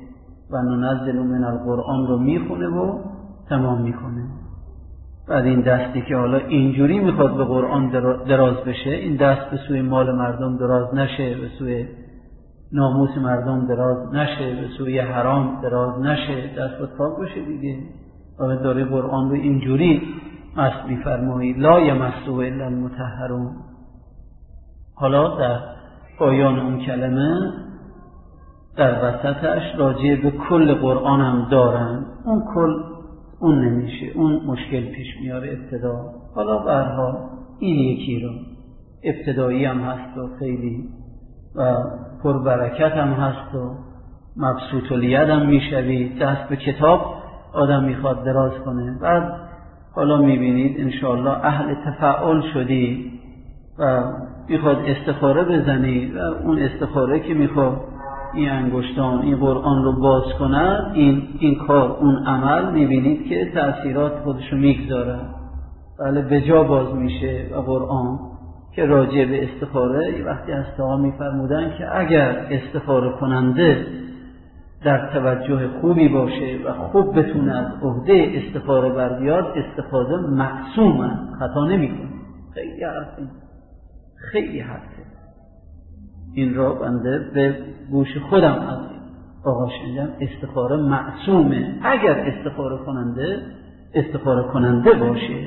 و ننزل من القرآن رو میخونه و تمام میکنه. بعد این دستی که حالا اینجوری میخواد به قرآن دراز بشه، این دست به سوی مال مردم دراز نشه، به سوی ناموس مردم دراز نشه، به سوی حرام دراز نشه، دست باید پاک بشه دیگه. و داره قرآن رو اینجوری مست میفرمایی لا یمسه الا المطهرون. حالا در پایان اون کلمه در وسطش راجع به کل قرآن هم دارن، اون کل اون نمیشه، اون مشکل پیش میاره ابتدا. حالا به هر حال این یکی رو ابتدایی هم هست و خیلی و پربرکت هم هست و مبسوط الید هم میشوید، دست به کتاب آدم میخواد دراز کنه. بعد حالا میبینید انشاءالله اهل تفاعل شدی و میخواد استخاره بزنی و اون استخاره که میخواد این انگشتان این قرآن رو باز کنن، این کار اون عمل میبینید که تأثیرات خودشو میگذاره. بله به جا باز میشه. و قرآن که راجع به استخاره وقتی هسته‌ها میفرمودن که اگر استخاره کننده در توجه خوبی باشه و خوب بتونه از عهده استخاره بر بیاد، استخاره معصومه، خطا نمیکنه. خیلی حرفه، خیلی حرفه. این را بنده به گوش خودم از آقا شنیدم، استخاره معصومه اگر استخاره کننده باشه.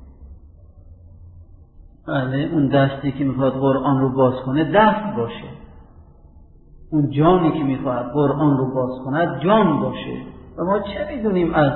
بله اون دستی که میخواد قرآن رو باز کنه دست باشه، اون جانی که میخواد قرآن رو باز کنه جان باشه. و ما چه میدونیم از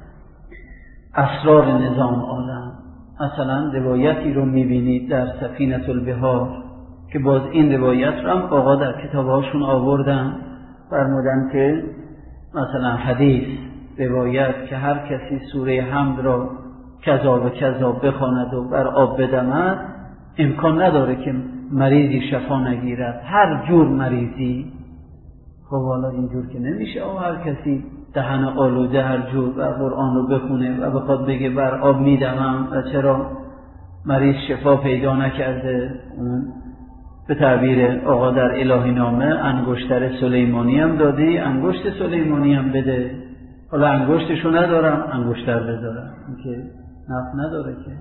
اسرار نظام عالم؟ مثلا روایتی رو میبینید در سفینة البحار که باز این روایت رو هم آقا در کتابهاشون آوردن، فرمودن که مثلا حدیث روایت که هر کسی سوره حمد را کذا و کذا بخواند و بر آب بدمد امکان نداره که مریضی شفا نگیرد، هر جور مریضی. خب حالا اینجور که نمیشه هر کسی دهن آلوده هر جور و قرآن رو بخونه و بخواد بگه بر آب میدمم و چرا مریض شفا پیدا نکرده. اون به تعبیر آقا در الهی نامه انگشتر سلیمانی هم دادی، انگشت سلیمانی هم بده. حالا انگشتشو ندارم انگشتر بذارم، این که نفع نداره که.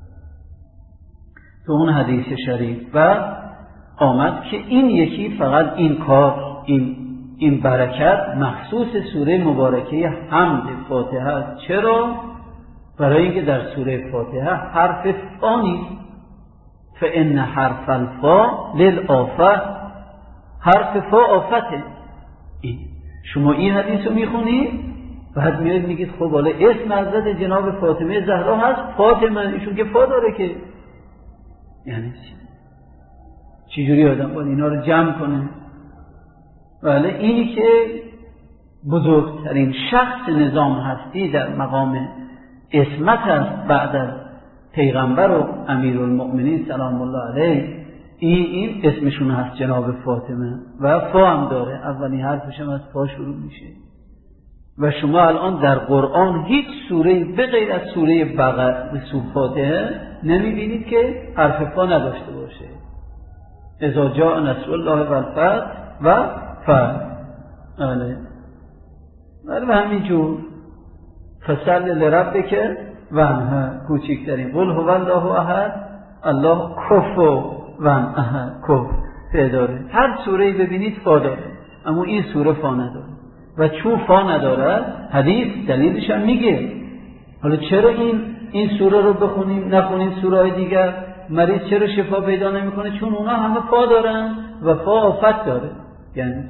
تو اون حدیث شریف و آمد که این یکی فقط این کار این برکت مخصوص سوره مبارکه حمد فاتحه است. چرا؟ برای اینکه در سوره فاتحه حرف فا نیست. فإن حرف الفا للآفة، حرف فا آفته. شما این حدیث رو میخونید بعد میاد میگید خب حالا اسم حضرت جناب فاطمه زهرا هست فاطمه، ایشون که فا داره که، یعنی چجوری آدم باید اینا رو جمع کنه؟ بله اینی که بزرگترین شخص نظام هستی در مقام اسمت است بعد از پیغمبر و امیرالمؤمنین سلام الله علیه، این اسمشون هست جناب فاطمه و فا هم داره، اولین حرفش هم از فا شروع میشه. و شما الان در قرآن هیچ سوره به غیر از سوره بقره به سوره فاتحه نمیبینید که حرف فا نداشته باشه. اذا جاء نصر الله و الفتح و فتح. بله همینجور فصل لربک وانحر کوچکترین قل هو الله احد الله کفوان احد کف داره. هر سوره‌ای ببینید فا داره، اما این سوره فا نداره. و چون فا نداره حدیث دلیلش هم میگه. حالا چرا این سوره رو بخونیم نخونیم سوره‌های دیگر؟ مریض چرا شفا پیدا نمیکنه؟ چون اونا همه فا دارن و فا آفت داره. یعنی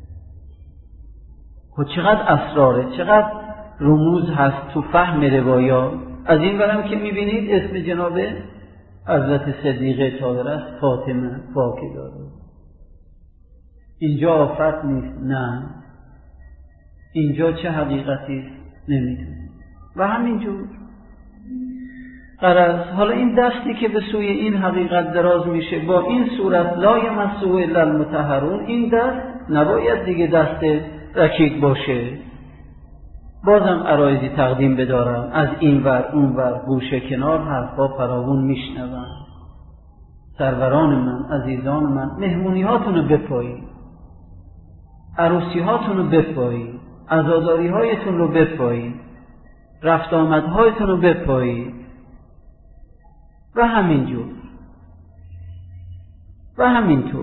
خب چقدر اسراره، چقدر رموز هست تو فهم روایات. از این برم که میبینید اسم جناب حضرت صدیقه طاهره است فاطمه، فاکه داره. اینجا آفت نیست، نه اینجا چه حقیقتی نمیدونی. و همینجور غرض حالا این دستی که به سوی این حقیقت دراز میشه با این صورت لا یمسه الا المطهرون، این دست نباید دیگه دست رکیک باشه. بازم عرایضی تقدیم بدارم، از این ور اون ور گوشه کنار حرفا فراوون میشنوم. سروران من، عزیزان من، مهمونی هاتونو بپایید، عروسی هاتونو بپایید، عزاداری هایتون رو بپایید، رفت آمدهایتون رو بپایید و همینجور و همینطور.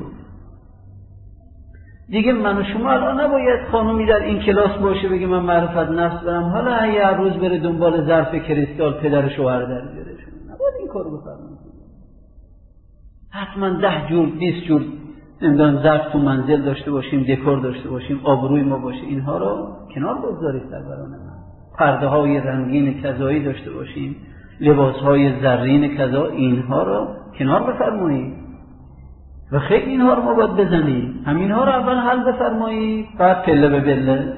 دیگه من و شما الان نباید خانومی در این کلاس باشه بگه من معرفت نفس برم، حالا یه روز بره دنبال ظرف کریستال پدر شوهر در بیاره. نباید این کارو بفرمایید. حتما 10 جور 20 جور نمیدونم ظرف تو منزل داشته باشیم، دکور داشته باشیم، آبروی ما باشه. اینها رو کنار بگذارید سروران من. پرده های رنگین کذایی داشته باشیم، لباس های زرین کذا، اینها رو کنار بفرمایید و خیلی اینها رو ما باید بزنیم. همینها رو اول حل بفرمایید، بعد پله به پله.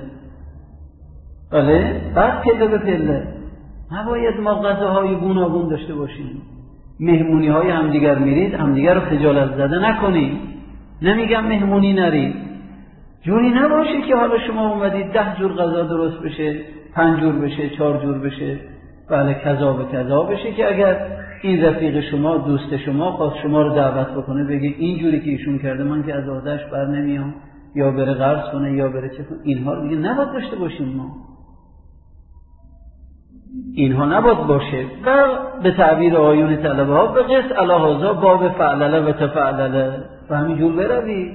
بله، بعد پله به پله. نباید ما غذاهای گوناگون داشته باشیم. مهمونی های همدیگر میرید، همدیگر رو خجالت زده نکنید. نمیگم مهمونی نرید، جوری نباشه که حالا شما اومدید 10 جور غذا درست بشه، 5 جور بشه، 4 جور بشه، بله کذا به کذا بشه که اگر این رفیق شما، دوست شما خواست شما رو دعوت بکنه بگه اینجوری که ایشون کرده من که از عادتش بر نمیام، یا بره قرض کنه یا بره چه کنه. اینها رو دیگه نباید داشته باشیم ما. اینها نباید باشه. و به تعبیر آیون طلبه ها به قص الهازا باب فعلله و تفعلله و همینجور بروید.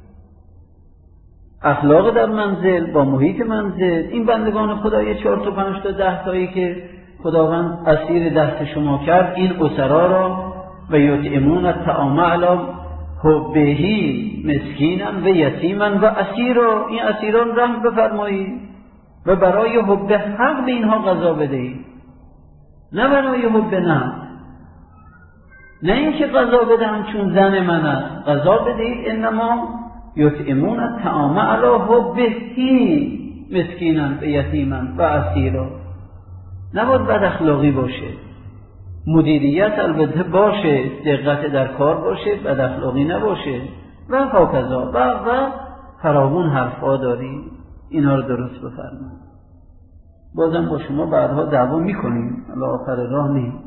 اخلاق در منزل با محیط منزل. این بندگان خدا 4 تا 5 تا 10 تایی که خداوند اسیر دست شما کرد، این اسرا را و یطعمون الطعام علی حبه مسکینا و یتیما و اسیرا، این اسیران رحم بفرمایید و برای حب حق به اینها غذا بدهید، نه برای حب نه اینکه غذا بدهم چون زن من است. غذا بدهید انما یطعمون الطعام علی حبه مسکینا و یتیما و اسیرا. نباید بد اخلاقی باشه. مدیریت البته باشه، دقت در کار باشه، بد اخلاقی نباشه و هکذا و فراوون حرفا داری. اینا رو درست بفرمایید. بازم با شما بعدها دعوا میکنیم، الا آخر راه نیست.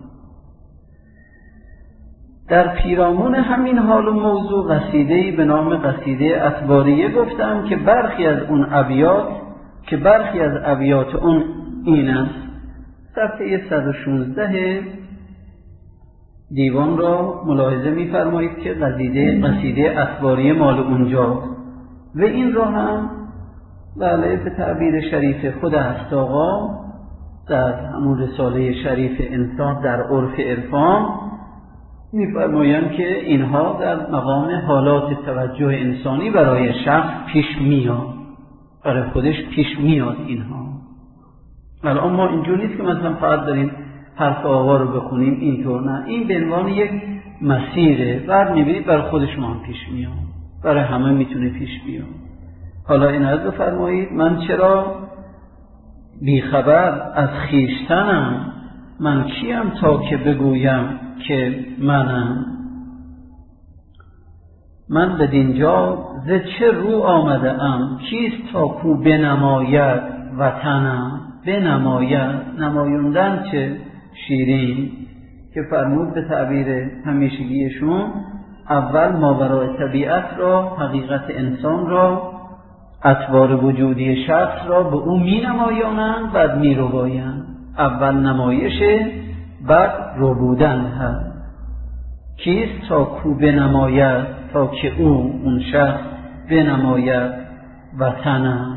در پیرامون همین حال و موضوع قصیده‌ای به نام قصیده اطواریه گفتم که برخی از ابیات اون این است. صفحه 116 دیوان را ملاحظه می‌فرمایید که قصیده اطواریه مال اونجا و این را هم بله به تعبیر شریف خود هست آقا در همون رساله شریف انصاف در عرف عرفان می‌فرمایند که اینها در مقام حالات توجه انسانی برای شخص پیش میاد، برای خودش پیش میاد. اینها الان ما اینجوری نیست که مثلا فقط داریم حرف آقا رو بخونیم، اینطور نه. این به عنوان یک مسیره، بعد می‌بینید برای خود شما هم پیش میاد، برای همه میتونه پیش بیاد. حالا این از بفرمایید من چرا بیخبر از خویشتنم، من کیم تا که بگویم که منم. من به دینجا ز چه رو آمده ام، کیست تا کو بنماید وطنم. بنماید، نمایوندن چه شیرین که فرمود به تعبیر همیشگیشون اول ماورای طبیعت را، حقیقت انسان را، اطوار وجودی شخص را به او می نمایانند، بعد می ربایند. اول نمایشه بعد ربودن هست. کیست تا کو بنماید، تا که او اون شخص بنماید وطنم.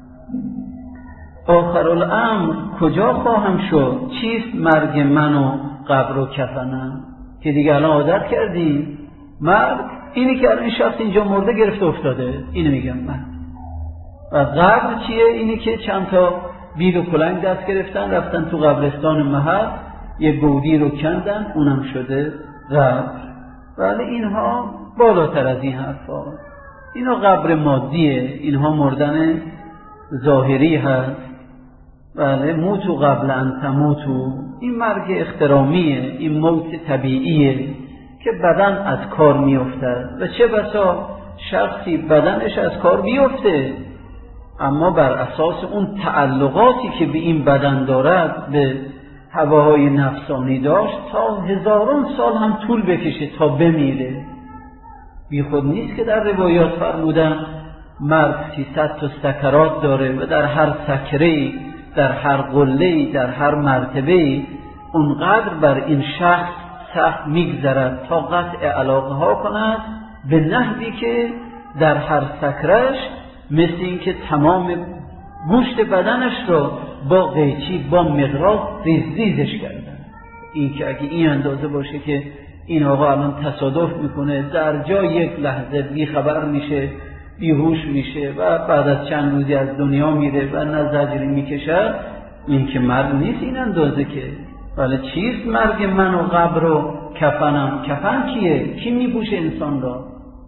آخرالامر کجا خواهم شد، چیست مرگ من و قبر و کفنم. که دیگه الان عادت کردیم مرگ اینی که الان این شخص اینجا مرده گرفته افتاده، اینو میگم من. و قبر چیه؟ اینی که چند تا بیل و کلنگ دست گرفتن رفتن تو قبرستان محل یه گودی رو کندن، اونم شده قبر. ولی اینها بالاتر از این حرفا. اینا قبر مادیه، اینها مردن ظاهری هست. بله، موتو قبل ان تموتو، این مرگ احترامیه، این موت طبیعیه که بدن از کار میفته و چه بسا شخصی بدنش از کار بیفته اما بر اساس اون تعلقاتی که به این بدن دارد، به هواهای نفسانی داشت، تا هزاران سال هم طول بکشه تا بمیره. بی خود نیست که در روایات فرمودن مرد 300 تا سکرات داره و در هر سکره، در هر قله، در هر مرتبه اونقدر بر این شخص سخت میگذرد تا قطع علاقه ها کند، به نحوی که در هر سکرش مثل این که تمام گوشت بدنش رو با قیچی با مقراض ریزش کردن. این که اگه این اندازه باشه که این آقا الان تصادف میکنه، در جای یک لحظه بیخبر میشه، بیهوش میشه و بعد از چند روزی از دنیا میره و نه زجری میکشه، این که مرگ نیست این اندازه که. ولی چیست مرگ من و قبر و کفنم؟ کفن کیه؟ کی میپوشه انسان را؟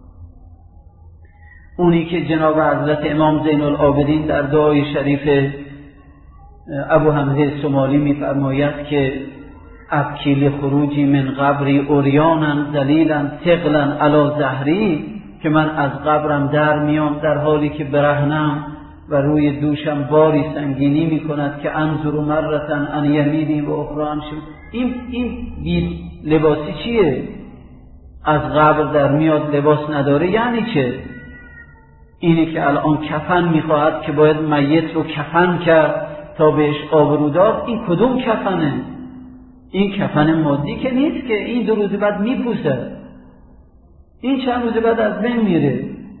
اونی که جناب حضرت امام زین العابدین در دعای شریف ابو حمزه سمالی میفرماید که ابکی لخروجی من قبری عریانا ذلیلا ثقلا علی ظهری، که من از قبرم در میام در حالی که برهنم و روی دوشم باری سنگینی میکند که انظر مرتن عن یمینی و اخری عن شمالی. این لباسی چیه؟ از قبر در میاد لباس نداره یعنی چه؟ اینی که الان کفن میخواهد که باید میت رو کفن کرد تا بهش آبرو داد، این کدوم کفنه؟ این کفن مادی که نیست که این 2 روز بعد میپوسه، این چند روز بعد از بین میره.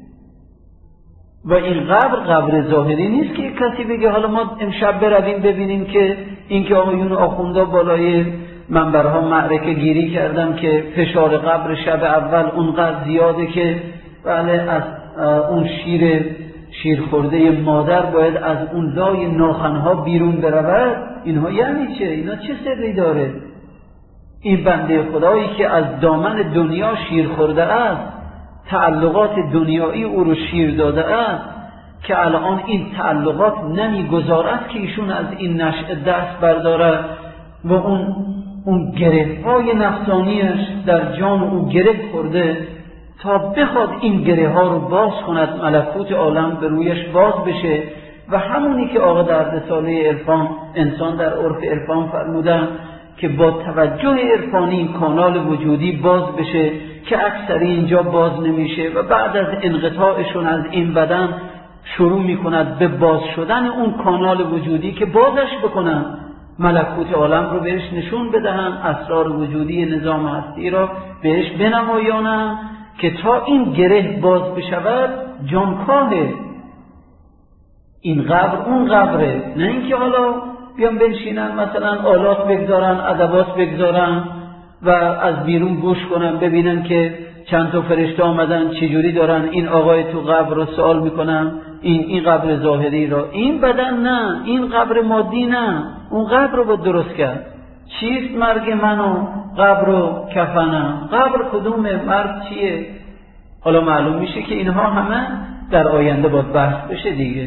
و این قبر ظاهری نیست که کسی بگه حالا ما امشب برویم ببینیم که این که آقایون آخوندا بالای منبرها معرکه گیری کردم که فشار قبر شب اول اونقدر زیاده که بله از اون شیر خورده مادر باید از اون لای ناخنها بیرون برود. اینها یعنی چه؟ اینا چه سری داره؟ این بنده خدایی که از دامن دنیا شیر خورده است، تعلقات دنیایی او رو شیر داده است، که الان این تعلقات نمیگذارد که ایشون از این نشأه دست بردارد و اون گره‌های نفسانیش در جان او گره خورده تا بخواد این گره ها رو باز کند، ملکوت عالم به رویش باز بشه. و همونی که آقا در رساله عرفان انسان در عرف عرفان فرمودن که با توجه عرفانی کانال وجودی باز بشه که اکثری اینجا باز نمیشه و بعد از انقطاعشون از این بدن شروع میکند به باز شدن اون کانال وجودی که بازش بکنن، ملکوت عالم رو بهش نشون بدهن، اسرار وجودی نظام هستی را بهش بنمایانن که تا این گره باز بشود جانکاهه. این قبر اون قبره، نه اینکه حالا بیان بنشینن مثلا آلات بگذارن، ادوات بگذارن و از بیرون گوش کنن ببینن که چند تا فرشته آمدن چجوری دارن این آقای تو قبر رو سوال میکنن، این قبر ظاهری را. این بدن نه، این قبر مادی نه، اون قبر رو باید درست کرد. چیست مرگ من و قبر و کفنم؟ قبر کدومه؟ مرگ چیه؟ حالا معلوم میشه که اینها همه در آینده باید بحث بشه دیگه.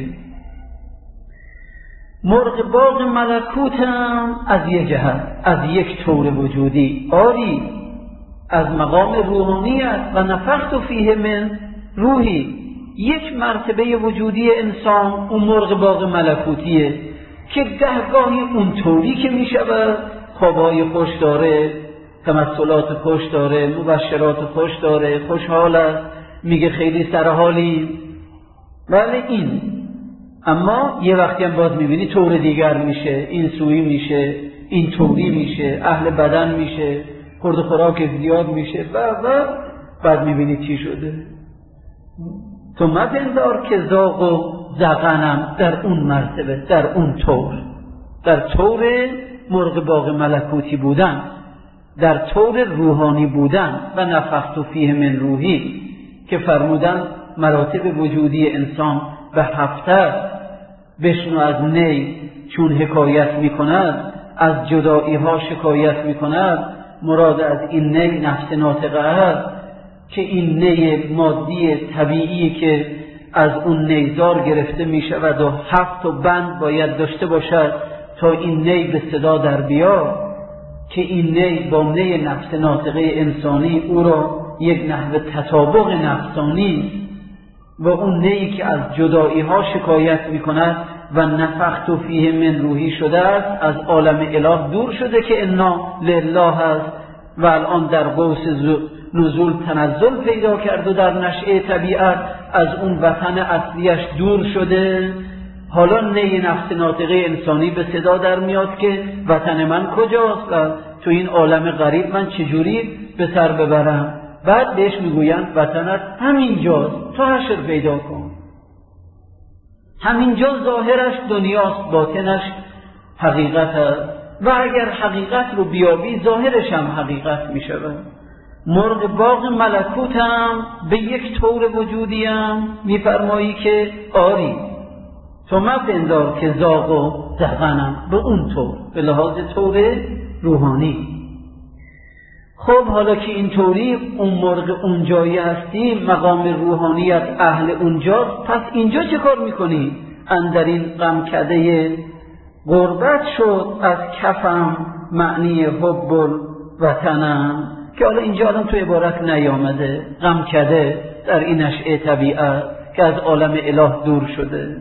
مرغ باغ ملکوتم از یک جهت، از یک طور وجودی آری، از مقام روحانیت و نفخت فیه من روحی، یک مرتبه وجودی انسان اون مرغ باغ ملکوتیه که گهگاهی اون طوری که میشود خوابهای خوش داره، تمثلات خوش داره، مبشرات خوش داره، خوشحال است، میگه خیلی سرحالی، ولی این اما یه وقتی هم باز میبینی طور دیگر میشه، این سوی میشه، این طوری میشه، اهل بدن میشه، خورد خوراک زیاد میشه و بعد میبینی چی شده. تو مپندار که ذاق و ذقنم در اون مرتبه، در اون طور، در طور مرغ باغ ملکوتی بودن، در طور روحانی بودن و نفخت فیه من روحی که فرمودن مراتب وجودی انسان به 7 بشنو از نی چون حکایت میکند، از جدایی ها شکایت میکند. مراد از این نی نفس ناطقه است که این نی مادی طبیعی که از اون نیزار گرفته میشود و 7 بند باید داشته باشد تا این نی به صدا در بیاد، که این نی با نی نفس ناطقه انسانی او را یک نحو تطابق نفسانی و اون نیی که از جدایی ها شکایت می کند و نفخت فیه من روحی شده است، از عالم اله دور شده که انا لله است و الان در قوس نزول تنزل پیدا کرد و در نشأه طبیعت از اون وطن اصلیش دور شده، حالا نی نفس ناطقه انسانی به صدا در میاد که وطن من کجاست و تو این عالم غریب من چجوری به سر ببرم. بعد بهش میگویند وطنت همینجاست، تو حشر پیدا کن. همینجا ظاهرش دنیاست، باطنش حقیقت است و اگر حقیقت رو بیابی ظاهرش هم حقیقت می شود. مرغ باغ ملکوت هم به یک طور وجودی هم می فرمایی که آری تو مپندار که زاغ و زغنم، به اون طور، به لحاظ طور روحانی. خب حالا که اینطوری اون مرغ اونجایی هستی، مقام روحانیت اهل اونجاست، پس اینجا چه کار میکنی؟ اندر این غمکده غربت شد از کفم معنی حب الوطنم، که حالا اینجا آدم تو عبارت نیامده. غمکده در این نشأه طبیعت که از عالم اله دور شده.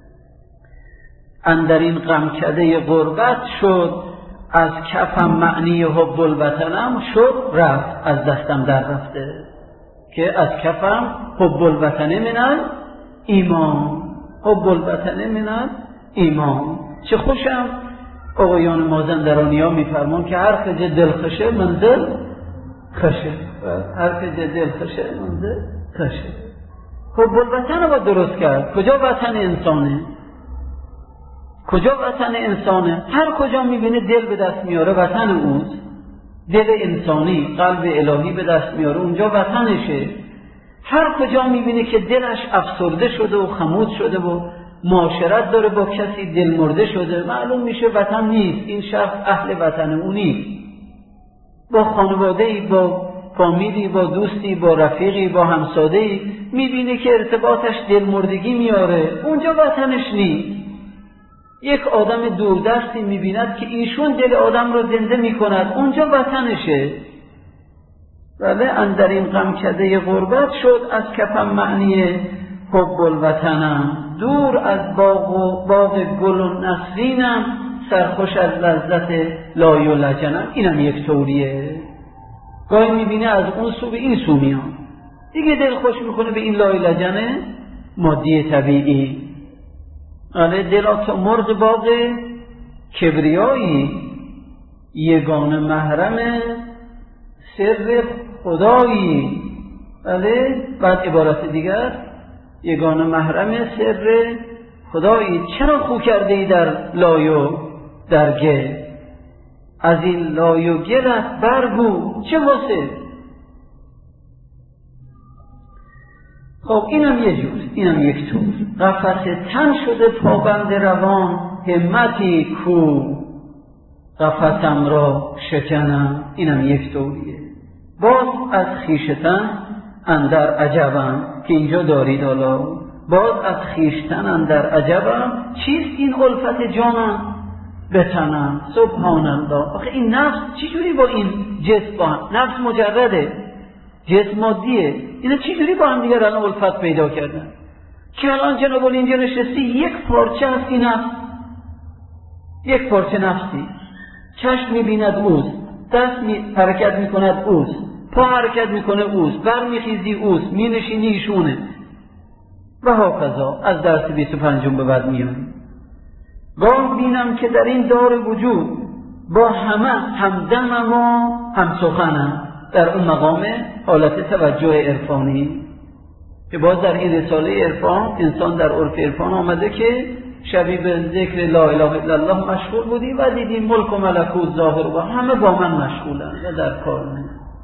اندر این غمکده غربت شد از کفم معنی حب الوطنم، شد رفت، از دستم در رفته، که از کفم حب الوطن من ایمان، حب الوطن من ایمان. چه خوشم آقایان مازندرانی ها میفرمان که هر کجا دل خشه منزل خشه، هر کجا دل خشه منزل خشه. حب الوطن رو درست کرد. کجا وطن انسانه؟ کجا وطن انسانه؟ هر کجا میبینه دل به دست میاره وطن اوست. دل انسانی، قلب الهی به دست میاره، اونجا وطنشه. هر کجا میبینه که دلش افسرده شده و خمود شده و معاشرت داره با کسی دل مرده شده، معلوم میشه وطن نیست، این شخص اهل وطن او نیست. با خانواده‌ای، با فامیلی، با دوستی، با رفیقی، با همساده‌ای میبینه که ارتباطش دل مردگی میاره، اونجا وطنش نیست. یک آدم دوردستی میبیند که ایشون دل آدم رو زنده میکند، اونجا وطنشه. ولی اندر این غمکده غربت شد از کفم معنی حب الوطنم، دور از باغ گل و نسرینم، سرخوش از لذت لای و لجنم. اینم یک طوریه. گاهی میبینه از اون سو به این سو میان، دیگه دل خوش میکنه به این لای لجنه مادی طبیعی. آره دلا تو مرغ باغ کبریایی، یگانه محرم سر خدایی. بله، بعد عبارت دیگر، یگانه محرم سر خدایی. چرا خو کرده ای در لای و در گل؟ از این لای و گلت برگو چه واسه؟ خب اینم یه جور، اینم یک طور. قفس تن شده پابند روان، همتی کو قفسم را شکنم. اینم یک طوریه. باز از خویشتن اندر عجبم، که اینجا دارید حالا، باز از خویشتن اندر عجبم، چیست این الفت جانم بتنم؟ سبحان الله. آخه این نفس چجوری با این جسم، با نفس مجرده، جسم مادیه، اینا چجوری با هم دیگر الان الفت پیدا کردن؟ که الان جناب اینجا نشستی، یک پارچه هستی نفس، یک پارچه نفسی. چشم میبیند اوست، دست حرکت میکند اوست، پا حرکت میکنه اوست، بر میخیزی اوست، مینشینی ایشونه و هاکذا از درس 25 به بعد میان. گاه بینم که در این دار وجود با همه همدمم و همسخنم، در اون مقام حالت توجه عرفانی که باز در این رساله عرفان انسان در عرف عرفان آمده که شبیه به ذکر لا اله الا الله مشغول بودی و دیدی ملک و ملکوت ظاهر و همه با من مشغولن و در کار من.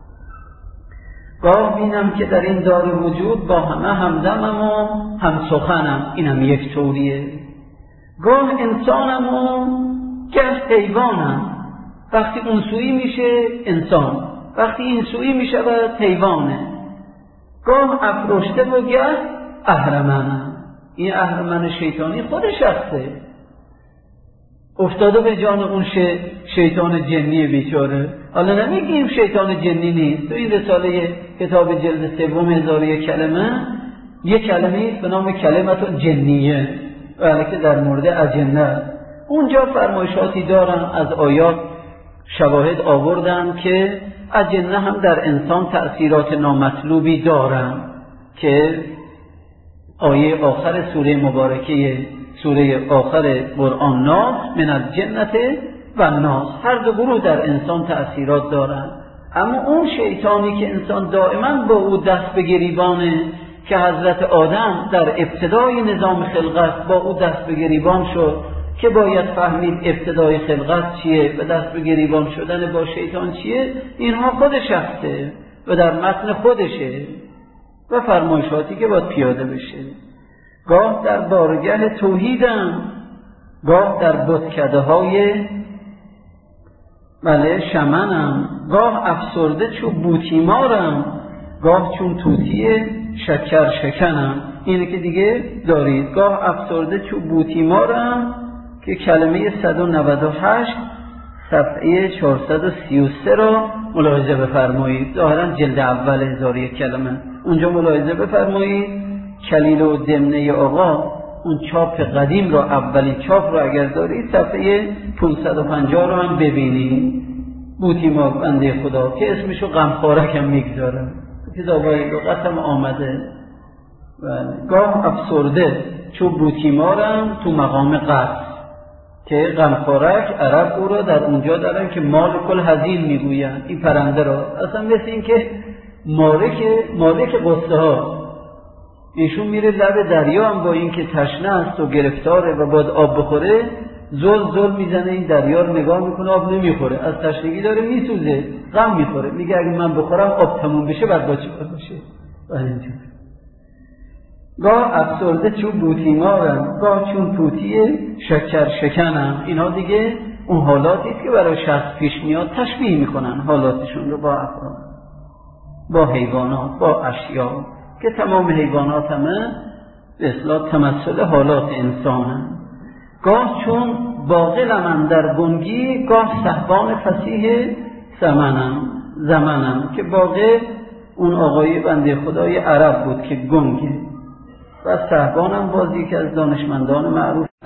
گاه بینم که در این دار وجود با همه همدمم و همسخنم. اینم یک طوریه. گاه انسانم و گه حیوانم. وقتی اون سویی میشه انسان، وقتی این سویی میشه و حیوانه. گاه افرشته و گه اهرمنم. این اهرمن شیطانی خودش هسته، افتاده به جان اون شیطان جنی بیچاره. حالا نمیگیم شیطان جنی نیست. تو این رساله کتاب جلد 3 1001 کلمه، یک کلمه است به نام کلمت جنیه، ولی که در مورد اجنه اونجا فرمایشاتی دارن، از آیات شواهد آوردن که اجنه هم در انسان تأثیرات نامطلوبی دارن که آیه آخر سوره مبارکه سوره آخر قرآن ناس من الجنة و ناس، هر دو گروه در انسان تأثیرات دارند. اما اون شیطانی که انسان دائما با او دست به گریبانه، که حضرت آدم در ابتدای نظام خلقت با او دست به گریبان شد که باید فهمید ابتدای خلقت چیه و دست به گریبان شدن با شیطان چیه، اینها خود شخصه و در متن خودشه و فرمایشاتی که باید پیاده بشه. گاه در بارگه توحیدم، گاه در بتکده های شمنم، گاه افسرده چو بوتیمارم، گاه چون توتی شکر شکنم. اینه که دیگه دارید، گاه افسرده چو بوتیمارم که کلمه 198 صفحه 433 را ملاحظه بفرمایید. ظاهرا جلد اول 1001 کلمه، اونجا ملاحظه بفرمایید. کلیل و دمنه آقا اون چاپ قدیم را، اولین چاپ را اگر دارید صفحه 550 رو هم ببینید. بوتیمار بنده خدا که اسمشو غمخوارک هم میگذارم، کتابای لغت هم آمده. گاه افسرده چو بوتیمارم تو مقام قصد، که غمخوارک عرب او را در اونجا دارن که مالک الحزین میگوین. این پرنده را اصلا مثل این که مالک قصه ها، ایشون میره لب دریا هم با این که تشنه است و گرفتاره و باید آب بخوره، زل میزنه این دریا رو نگاه میکنه، آب نمیخوره، از تشنگی داره میسوزه، غم میخوره، میگه اگه من بخورم آب تموم بشه بعد با چی کار بشه. گاه افسرده چون بوتیمارم، گاه چون توتی شکر شکنم. اینا دیگه اون حالاتی است که برای شخص پیش میاد، تشبیه میکنن حالاتشون رو با افراد، با حیوانات، با اشیا، که تمام حیوانات همه به اصطلاح تمثل حالات انسانن. گاه چون باقلم اندر گنگی، گاه صحبان فصیح زمنم که باقل اون آقای بنده خدای عرب بود که گنگه، و صحبانم بازی که از دانشمندان معروف